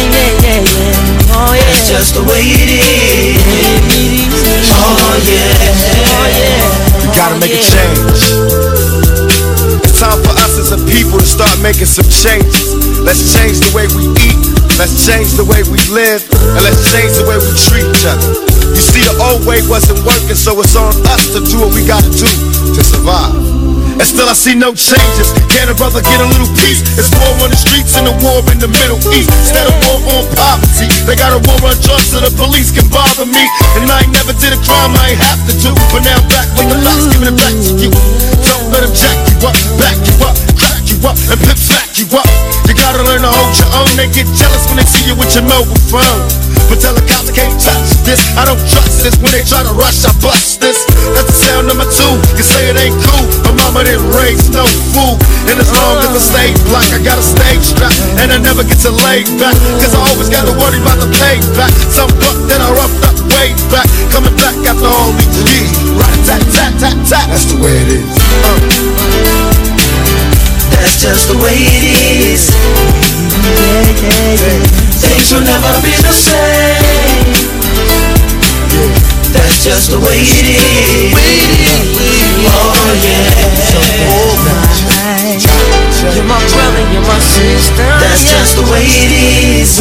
Oh yeah. That's just the way it is. Oh yeah. We gotta make a change. It's time for us as a people to start making some changes. Let's change the way we eat, let's change the way we live, and let's change the way we treat each other. You see, the old way wasn't working, so it's on us to do what we gotta do to survive. And still I see no changes. Can a brother get a little peace? It's war on the streets and a war in the Middle East. Instead of war on poverty, they got a war on drugs so the police can bother me. And I ain't never did a crime I ain't have to do, but now I'm back with the facts, giving it back to you. Don't let them jack you up, back you up, crack you up, and pimp smack you up. You gotta learn to hold your own. They get jealous when they see you with your mobile phone. But tell the cops I can't touch this. I don't trust this. When they try to rush, I bust this. That's the sound number 2. You say it ain't cool, but mama didn't raise no fool. And as long as I stay black, I got a stage strap, and I never get to lay back, cause I always gotta worry about the payback. Some buck that I roughed up way back, coming back after all these years. Right, tat, tat, tat, tat. That's the way it is. That's just the way it is. Things will never be the same. That's just the way it is. Oh yeah. You're my brother, you're my sister. That's just the way it is.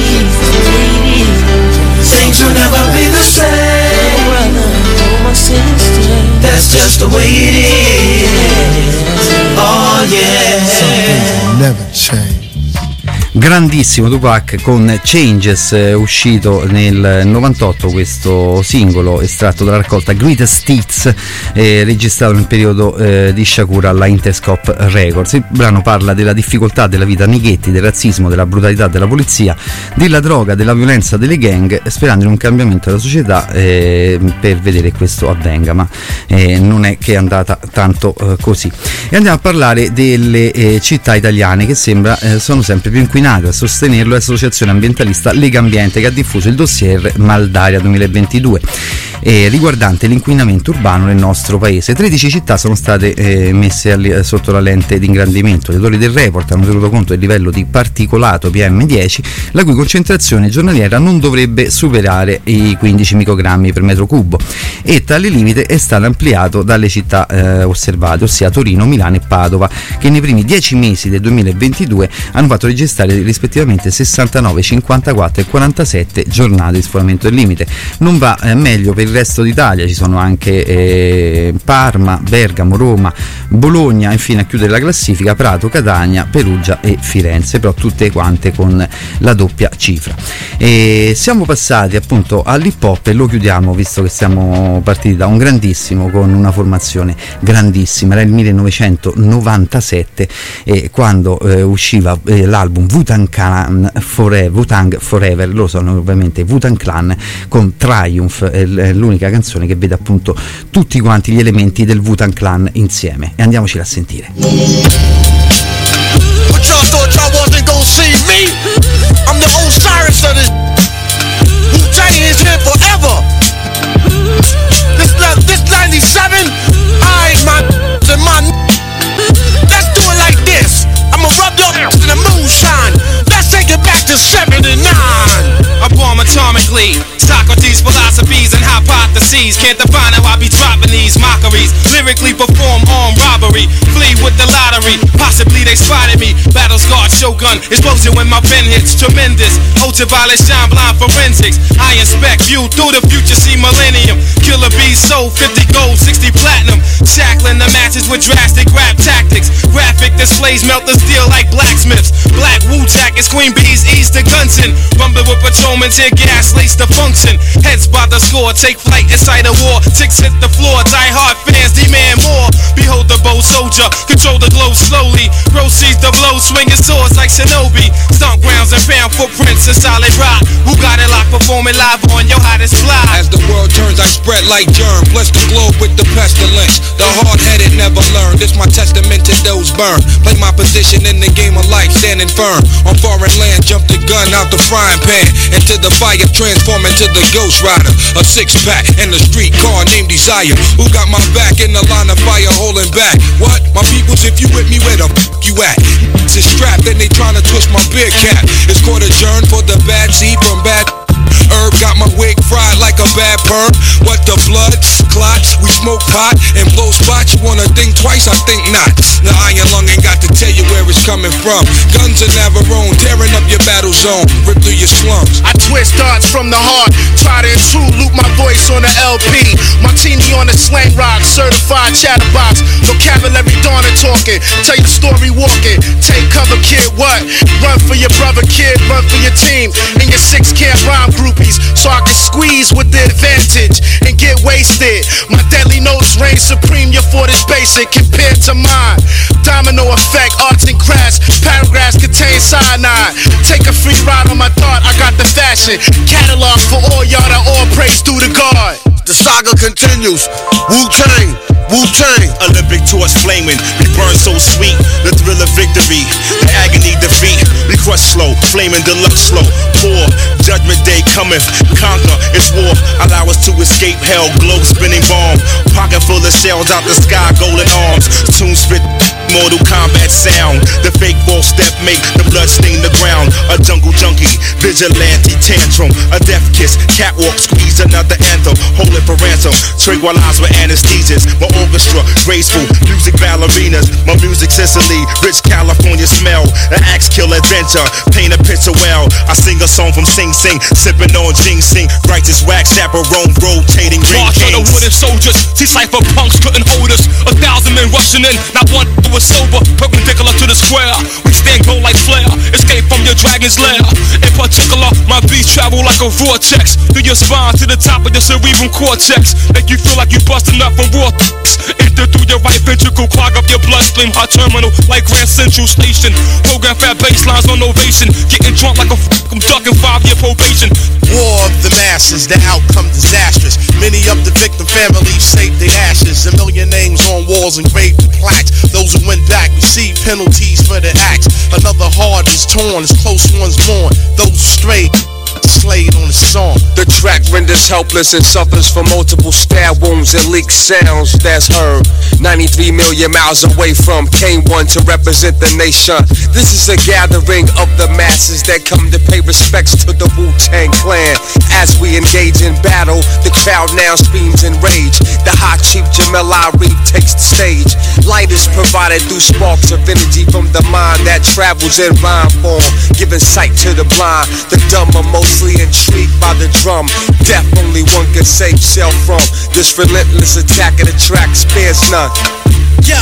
Things will never be the same. That's just the way it is. Oh yeah. Something will never change. Grandissimo Tupac con Changes, uscito nel 98, questo singolo estratto dalla raccolta Greatest Hits, registrato nel periodo di Shakur alla Interscope Records. Il brano parla della difficoltà della vita nei ghetti, del razzismo, della brutalità della polizia, della droga, della violenza delle gang, sperando in un cambiamento della società per vedere che questo avvenga, ma non è che è andata tanto così. E andiamo a parlare delle città italiane che sembra sono sempre più inquinate. A sostenerlo è l'associazione ambientalista Legambiente, che ha diffuso il dossier Maldaria 2022 riguardante l'inquinamento urbano nel nostro paese. 13 città sono state messe sotto la lente di ingrandimento. Gli autori del report hanno tenuto conto del livello di particolato PM10, la cui concentrazione giornaliera non dovrebbe superare i 15 microgrammi per metro cubo, e tale limite è stato ampliato dalle città osservate, ossia Torino, Milano e Padova, che nei primi 10 mesi del 2022 hanno fatto registrare rispettivamente 69, 54 e 47 giornate di sforamento del limite. Non va meglio per il resto d'Italia, ci sono anche Parma, Bergamo, Roma, Bologna, infine a chiudere la classifica Prato, Catania, Perugia e Firenze, però tutte quante con la doppia cifra. E siamo passati appunto all'hip hop e lo chiudiamo, visto che siamo partiti da un grandissimo con una formazione grandissima. Era il 1997 quando usciva l'album Wu-Tang Forever. Loro sono ovviamente Wu-Tang Clan con Triumph, l'unica canzone che vede appunto tutti quanti gli elementi del Wu-Tang Clan insieme, e andiamocela a sentire. But y'all thought y'all wasn't gonna see me? I'm the Osiris of this. Wu-Tang is here forever. This 97, I my and my. Let's do it like this. I'ma rub your ass in the moonshine. Let's take it back to 79. I bomb atomically. Socrates' philosophies and hypotheses. Can't define how I be dropping these mockeries. Lyrically perform armed robbery. Flee with the lottery. Possibly they spotted me. Battle scarred shogun. Explosion when my pen hits. Tremendous. Ultraviolet shine blind forensics. I inspect view through the future. See millennium. Killer bees sold 50 gold, 60 platinum. Shackling the matches with drastic rap tactics. Graphic displays melt the steel like blacksmiths. Black Wu jackets, Queen Bees, ease to Gunson. Rumble with patrolmen, tear gas, lace the function. Heads by the score, take flight inside a war. Ticks hit the floor, die hard fans demand more. Behold the bold soldier, control the globe slowly. Proceeds the blow, swinging swords like Shinobi. Stomp grounds and found footprints in solid rock. Who got it locked, performing live on your hottest fly. As the world turns, I spread like germ. Bless the globe with the pestilence. The hard-headed never learn. This my testament to those burned. Play my position in the game of life, standing firm. On foreign land, jump the gun out the frying pan. Into the fire, transform into the Ghost Rider. A six-pack and a street car named Desire. Who got my back in the line of fire holding back? What? My peoples, if you with me, where the f*** you at? It's a strap, then they tryna twist my beer cap. It's court adjourned for the bad seed from bad. Herb got my wig fried like a bad perm. What the blood clots? We smoke pot and blow spots. You wanna think twice? I think not. The iron lung ain't got to tell you where it's coming from. Guns in Navarone, tearing up your battle zone, rip through your slums. I twist darts from the heart, try to intrude, loop my voice on the LP. Martini on the slang rock, certified chatterbox. Vocabulary dawn and talking, tell your story walking. Take cover, kid, what? Run for your brother, kid, run for your team. And your 6 camp rhyme groupies, so I can squeeze with the advantage and get wasted. My deadly notes reign supreme, your fort is basic compared to mine. Domino effect, arts and crafts, paragraphs contain cyanide. Take a free ride on my thought, I got the fashion. Catalog for all y'all that all praise through the God. The saga continues. Wu-Tang, Wu-Tang. Olympic torch flaming, we burn so sweet. The thrill of victory, the agony defeat. We crush slow, flaming deluxe slow. Poor, judgment day cometh, conquer, it's war. Allow us to escape hell, globe spinning bomb. Pocket full of bullet sails out the sky, golden arms. Tune spit Mortal Kombat sound. The fake ball step make the blood stain the ground. A jungle junkie, vigilante tantrum. A death kiss, catwalk squeeze another anthem. Hold it for ransom, tranquilize with anesthesias. My orchestra, graceful, music ballerinas. My music Sicily, rich California smell. An axe kill adventure, paint a picture well. I sing a song from Sing Sing, sipping on ginseng. Righteous wax, chaperone, rotating ring March of the kings. wooden soldiers, T-Cypher punks couldn't hold us. 1,000 men rushing in, not one was sober, perpendicular to the square. We stand gold like flare, escape from your dragon's lair. In particular, my beats travel like a vortex through your spine to the top of your cerebral cortex. Make you feel like you busting up from raw enter through your right ventricle, clog up your bloodstream. Hot terminal like Grand Central Station. Program fat baselines on ovation. Getting drunk like I'm ducking 5-year probation. War of the masses, the outcome disastrous. Many of the victim families saved their ashes. A million names on walls engraved with plaques. Those who went back receive penalties for their acts. Another heart is torn as close ones mourn. Those who strayed slayed on the song. The track renders helpless and suffers from multiple stab wounds and leaked sounds that's heard 93 million miles away from K1 to represent the nation. This is a gathering of the masses that come to pay respects to the Wu-Tang Clan. As we engage in battle, the crowd now screams in rage. The hot chief Jamel Arif takes the stage. Light is provided through sparks of energy from the mind that travels in rhyme form, giving sight to the blind. The dumb are mostly intrigued by the drum. Death only one can save self from. This relentless attack of the track spares none. Yo,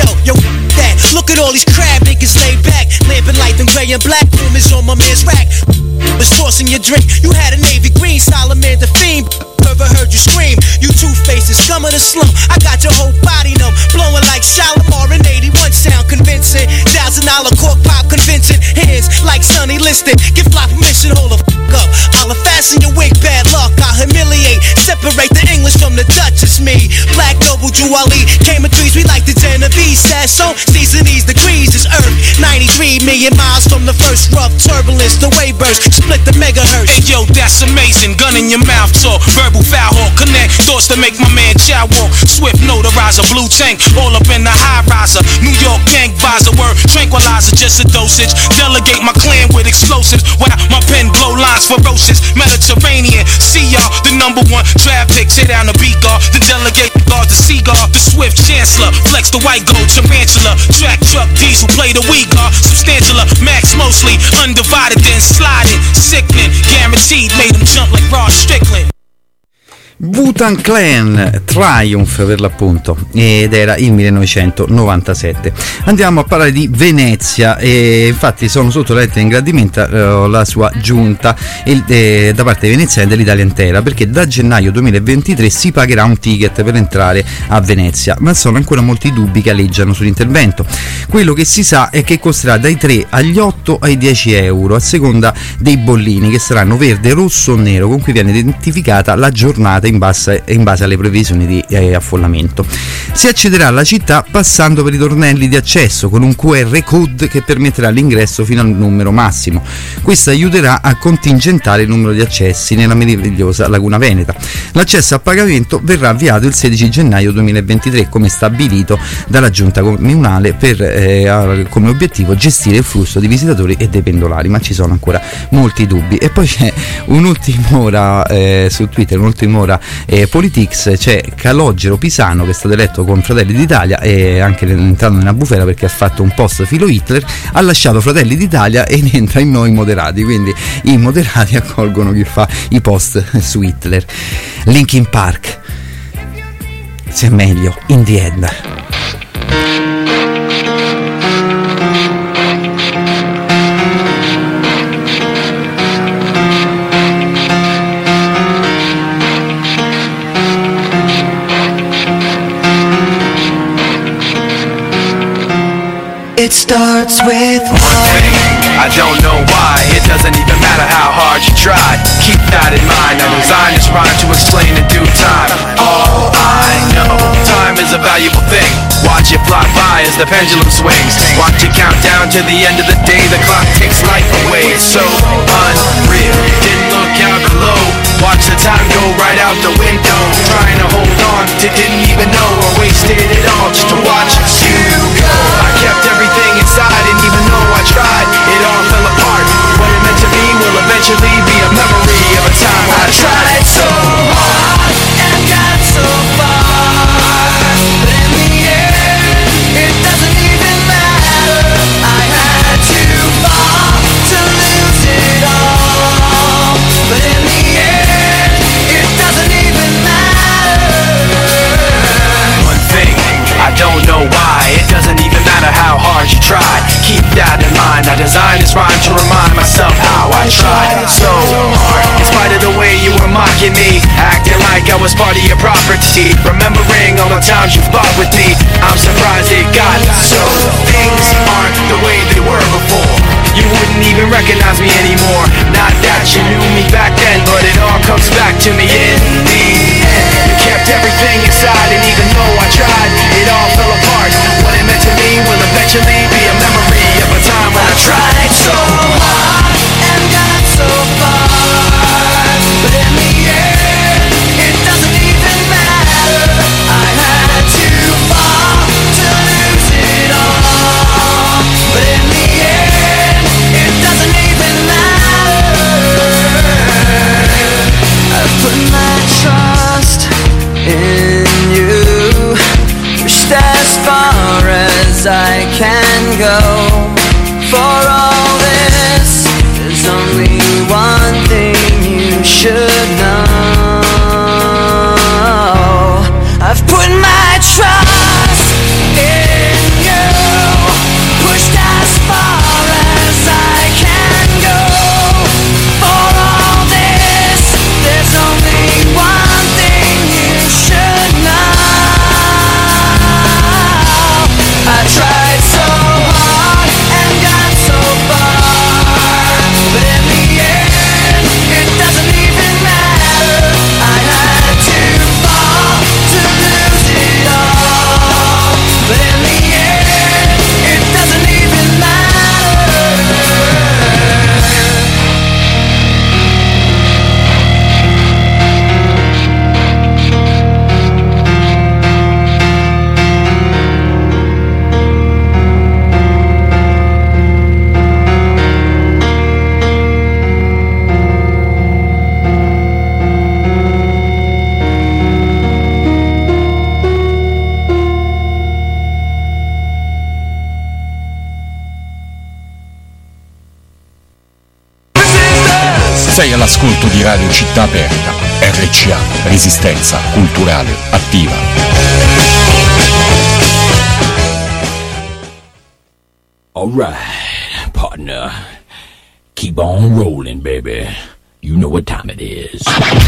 that. Look at all these crab niggas laid back. Lamping light and gray and black. Room is on my man's rack. Was tossing your drink. You had a navy green, Salamander fiend. Ever heard you scream? You two-faced, scum of the slum. I got your whole body numb, blowing like Shalimar in 81 sound convincing. $1,000 cork pop convincing. Hands like Sonny Liston. Give fly permission, hold the fuck up. I'll fasten your wig, bad luck. I'll humiliate, separate the English from the Dutch. It's me, Black Noble Jew Ali. Came in threes, we like the Genovese. Sasso, season these degrees is Earth. 93 million miles from the first rough turbulence. The wave burst, split the megahertz. Hey yo, that's amazing. Gun in your mouth talk. Verbal foul hawk, connect thoughts to make my man chow walk. Swift notarizer, blue tank, all up in the high riser. New York gang visor, word tranquilizer, just a dosage. Delegate my clan with explosives. Wow, my pen blow lines ferocious. Mediterranean, see y'all, the number one traffic. Tear down the beat guard, the delegate guard, the seagull, the swift chancellor. Flex the white gold tarantula. Track truck diesel, play the weak guard. Substantial, max mostly undivided, then sliding. Sickening, guaranteed, made him jump like Ross Strickland. Wu-Tang Clan, Triumph per l'appunto, ed era il 1997. Andiamo a parlare di Venezia, e infatti sono sotto la lettera di ingrandimento la sua giunta da parte dei veneziani dell'Italia intera, perché da gennaio 2023 si pagherà un ticket per entrare a Venezia, ma sono ancora molti dubbi che aleggiano sull'intervento. Quello che si sa è che costerà dai 3 agli 8 ai 10 euro a seconda dei bollini, che saranno verde, rosso o nero, con cui viene identificata la giornata in base alle previsioni di affollamento. Si accederà alla città passando per i tornelli di accesso con un QR code che permetterà l'ingresso fino al numero massimo. Questo aiuterà a contingentare il numero di accessi nella meravigliosa Laguna Veneta. L'accesso a pagamento verrà avviato il 16 gennaio 2023 come stabilito dalla giunta comunale per come obiettivo gestire il flusso di visitatori e dei pendolari, ma ci sono ancora molti dubbi. E poi c'è un'ultima ora su Twitter, un'ultima ora Politics, c'è Calogero Pisano che è stato eletto con Fratelli d'Italia e anche entrando nella bufera perché ha fatto un post filo Hitler, ha lasciato Fratelli d'Italia ed entra in Noi Moderati, quindi i moderati accolgono chi fa i post su Hitler. Linkin Park, se è meglio, in the end. It starts with one thing, I don't know why. It doesn't even matter how hard you try. Keep that in mind, I designed this rhyme to explain in due time. All I know, time is a valuable thing. Watch it fly by as the pendulum swings. Watch it count down to the end of the day. The clock takes life away, it's so unreal. Didn't look out below, watch the time go right out the window. Trying to hold on to didn't even know, or wait this rhyme to remind myself how I tried so hard. In spite of the way you were mocking me, acting like I was part of your property, remembering all the times you fought with me, I'm surprised it got so. Things aren't the way they were before. You wouldn't even recognize me anymore. Not that you knew me back then, but it all comes back to me in the end. You kept everything inside, and even though I tried, it all fell apart. What it meant to me will eventually be a memory of a time when I tried so hard and got so far, but in the end, it doesn't even matter. I had to fall to lose it all, but in the end, it doesn't even matter. I put my trust in you, pushed as far as I can go. For all this, there's only one thing you should know. I've put my trust in you, pushed as far as I can go. For all this, there's only one thing you should know. I tried so hard and got so far, but in the end, it doesn't even matter. I had to fall to lose it all, but in the end, it doesn't even matter. Sei all'ascolto di Radio Città Aperta, RCA, Resistenza Culturale Attiva. Alright, partner. Keep on rolling, baby. You know what time it is.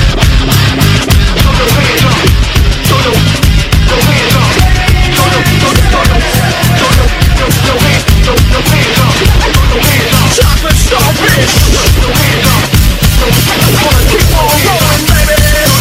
Chocolate starfish. Wanna keep on rolling, baby.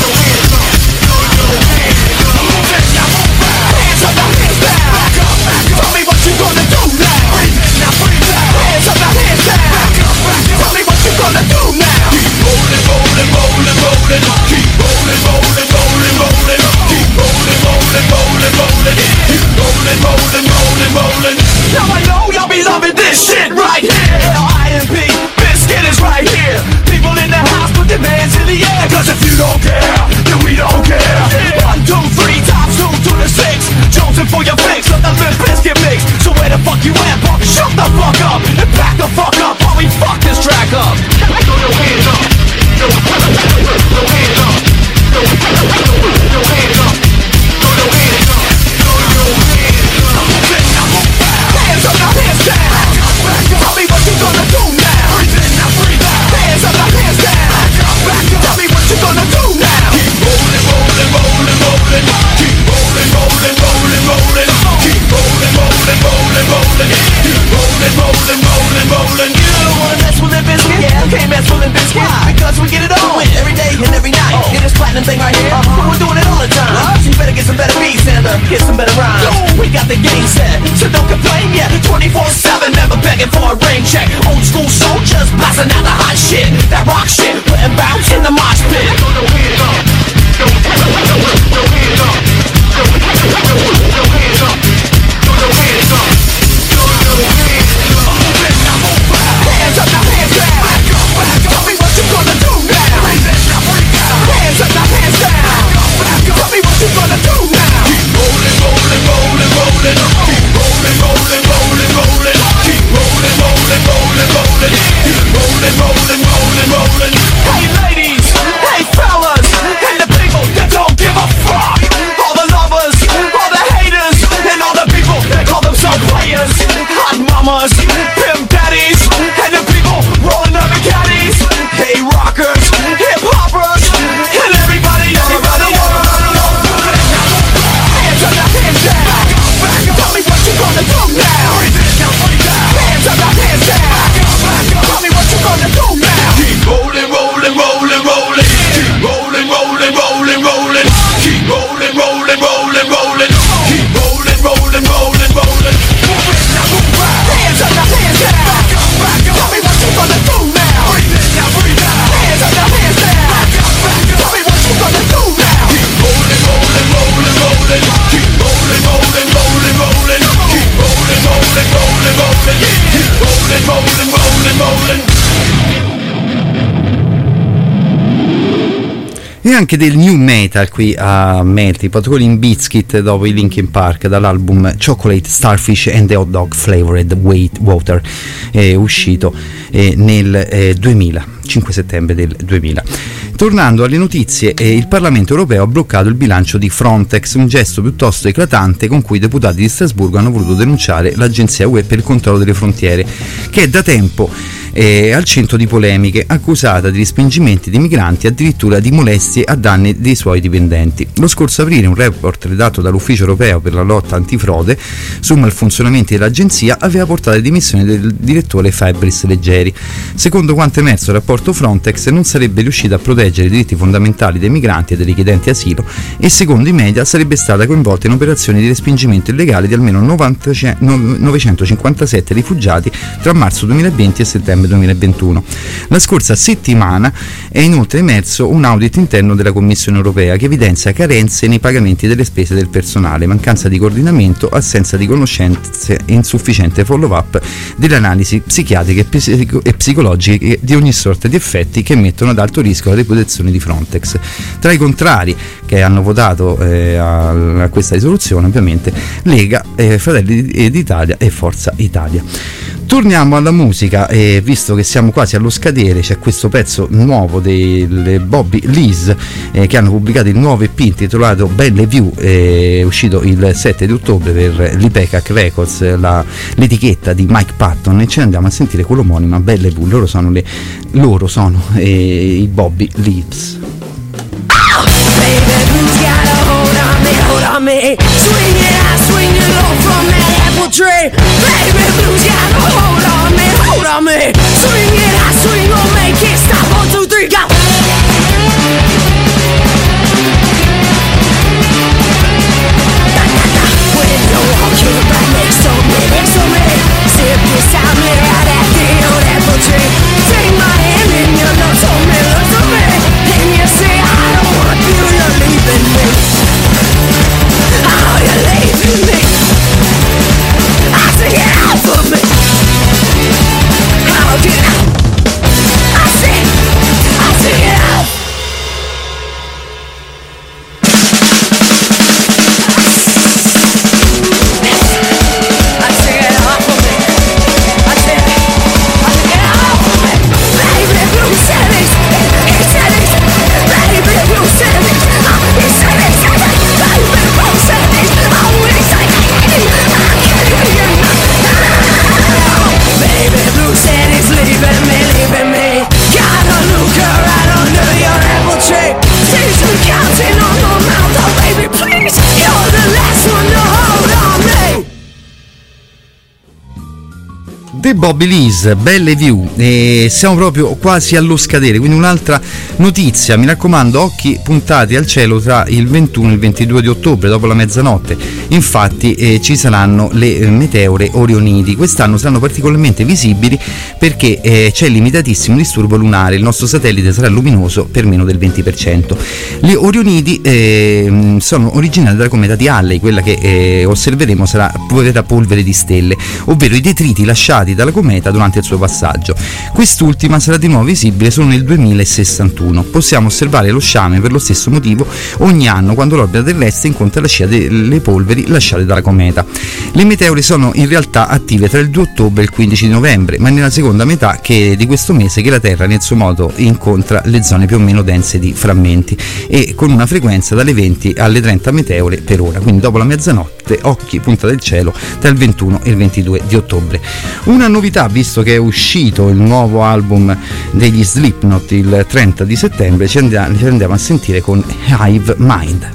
Hands up, now hands down. Tell me what you gonna do now. Now breathe out. Hands up, now hands down. Tell me what you gonna do now. Keep rolling, rolling, rolling, rolling. Keep rolling, rolling, rolling, rolling. Keep rolling, rolling, rolling, rolling. Keep rolling, rolling, rolling, rolling. Now I know y'all be loving this shit right here. IMP, Biscuit is right here. People in the house put their hands in the air. Cause if you don't care, then we don't care. 1, 2, 3, times 2 to the 6. Jonesing for your fix of the Limp Bizkit mix. So where the fuck you at, punk? Shut the fuck up and back the fuck up while we fuck this track up. Throw your hands up. Throw your hands up. Throw your hands up. Throw your hands up. Throw your hands up. Hands up, now hands down. Tell me what you gonna do now. Breathe in, now breathe out. Hands up, now hands down. Tell me what you gonna do now. Keep rolling, rolling, rolling, rolling. Keep rolling, rolling, rolling, rolling. Keep rolling, rolling, rolling, rolling. Keep rolling, rolling, rolling, rolling. You don't wanna mess with Limp Bizkit? Yeah, can't mess with Limp Bizkit. Why? Because we get it on every day and every night. Get this platinum thing right here. We're doing it all the time. So you better get some better beats and get some better rhymes. We got the game set, so don't complain. Yeah, 24/7, never begging for a rain check. Old school soldiers blasting out the hot shit, that rock shit, letting bounce in the mosh pit. Throw your hands up, throw your hands up, throw your hands up, throw your hands up, throw your hands up, throw your hands up. Hands up, now hands down. Tell me what you gonna do now. Hands up, now hands down. Tell me what you gonna do now. Keep rolling, rolling, rolling, rolling. Keep rolling, rolling, rolling, rolling. Keep rolling, rolling, rolling, rolling. Keep rolling, rolling, rolling, rolling. Hey ladies, hey anche del new metal qui a Melting Pot con in Bizkit dopo i Linkin Park dall'album Chocolate Starfish and the Hot Dog Flavored Water, uscito nel 2000, 5 settembre del 2000. Tornando alle notizie, il Parlamento europeo ha bloccato il bilancio di Frontex, un gesto piuttosto eclatante con cui i deputati di Strasburgo hanno voluto denunciare l'agenzia UE per il controllo delle frontiere, che è da tempo al centro di polemiche, accusata di respingimenti di migranti e addirittura di molestie a danni dei suoi dipendenti. Lo scorso aprile un report redatto dall'Ufficio europeo per la lotta antifrode su malfunzionamenti dell'agenzia aveva portato alle dimissioni del direttore Fabrice Leggeri. Secondo quanto emerso dal rapporto, Frontex non sarebbe riuscita a proteggere i diritti fondamentali dei migranti e dei richiedenti asilo e, secondo i media, sarebbe stata coinvolta in operazioni di respingimento illegale di almeno 957 rifugiati tra marzo 2020 e settembre 2021. La scorsa settimana è inoltre emerso un audit interno della Commissione europea che evidenzia carenze nei pagamenti delle spese del personale, mancanza di coordinamento, assenza di conoscenze e insufficiente follow-up delle analisi psichiatriche e psicologiche di ogni sorta di effetti che mettono ad alto rischio la reputazione di Frontex. Tra i contrari che hanno votato a questa risoluzione, ovviamente Lega, Fratelli d'Italia e Forza Italia. Torniamo alla musica, visto che siamo quasi allo scadere, c'è questo pezzo nuovo delle Bobby Lees che hanno pubblicato il nuovo EP intitolato Belle View, uscito il 7 di ottobre per l'Ipecac Records, l'etichetta di Mike Patton, e ci andiamo a sentire quell'omonima Belle View. Loro sono i Bobby Lees. Hold on me, swing it out, swing it low from that apple tree. Baby blues, got a hold on me, swing it out, swing on, make it stop. 1, 2, 3, go. When you're walking right next to me, sip this out, me right at the old apple tree. Take my hand and you look to me, and you say I don't want you, you're leaving me. Oh, you're leaving me. I say get out of me. Oh, get out. I say get out. I say get off of me. I say get off of me. Baby blue settings, he settings. Baby blue settings, he settings. Baby blue settings, oh he settings. Baby blue settings, leaving me. Got a looker right under your apple tree. Seems I'm counting on your mouth, oh baby please. You're the last one to hold on me. The Bobby Lees, Belle View, e siamo proprio quasi allo scadere, quindi un'altra notizia, mi raccomando, occhi puntati al cielo tra il 21 e il 22 di ottobre dopo la mezzanotte. Infatti ci saranno le meteore Orionidi, quest'anno saranno particolarmente visibili perché c'è il limitatissimo disturbo lunare, il nostro satellite sarà luminoso per meno del 20%. Le Orionidi sono originate dalla cometa di Halley, quella che osserveremo sarà polvere di stelle, ovvero i detriti lasciati dalla cometa durante il suo passaggio. Quest'ultima sarà di nuovo visibile solo nel 2061. Possiamo osservare lo sciame per lo stesso motivo ogni anno quando l'orbita terrestre incontra la scia delle polveri lasciate dalla cometa. Le meteore sono in realtà attive tra il 2 ottobre e il 15 di novembre, ma è nella seconda metà di questo mese che la Terra nel suo modo incontra le zone più o meno dense di frammenti e con una frequenza dalle 20 alle 30 meteore per ora, quindi dopo la mezzanotte occhi punta del cielo tra il 21 e il 22 di ottobre. Una novità, visto che è uscito il nuovo album degli Slipknot il 30 di settembre, ci andiamo a sentire con Hive Mind.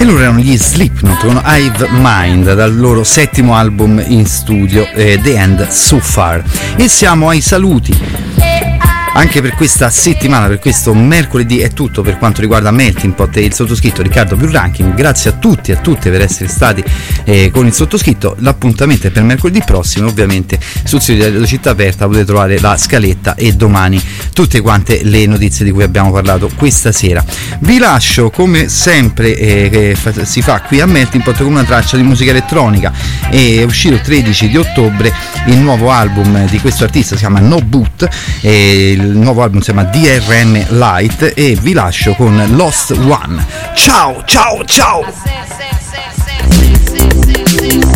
loro erano gli Slipknot con Hive Mind dal loro settimo album in studio, The End So Far. E siamo ai saluti. Anche per questa settimana, per questo mercoledì è tutto per quanto riguarda Melting Pot e il sottoscritto Riccardo più Ranking. Grazie a tutti e a tutte per essere stati con il sottoscritto. L'appuntamento è per mercoledì prossimo, ovviamente sul sito di Radio Città Aperta potete trovare la scaletta e domani tutte quante le notizie di cui abbiamo parlato questa sera. Vi lascio come sempre si fa qui a Melting Pot con una traccia di musica elettronica. È uscito il 13 di ottobre il nuovo album di questo artista, si chiama No Boot, il nuovo album si chiama DRM Light e vi lascio con Lost One. Ciao ciao ciao.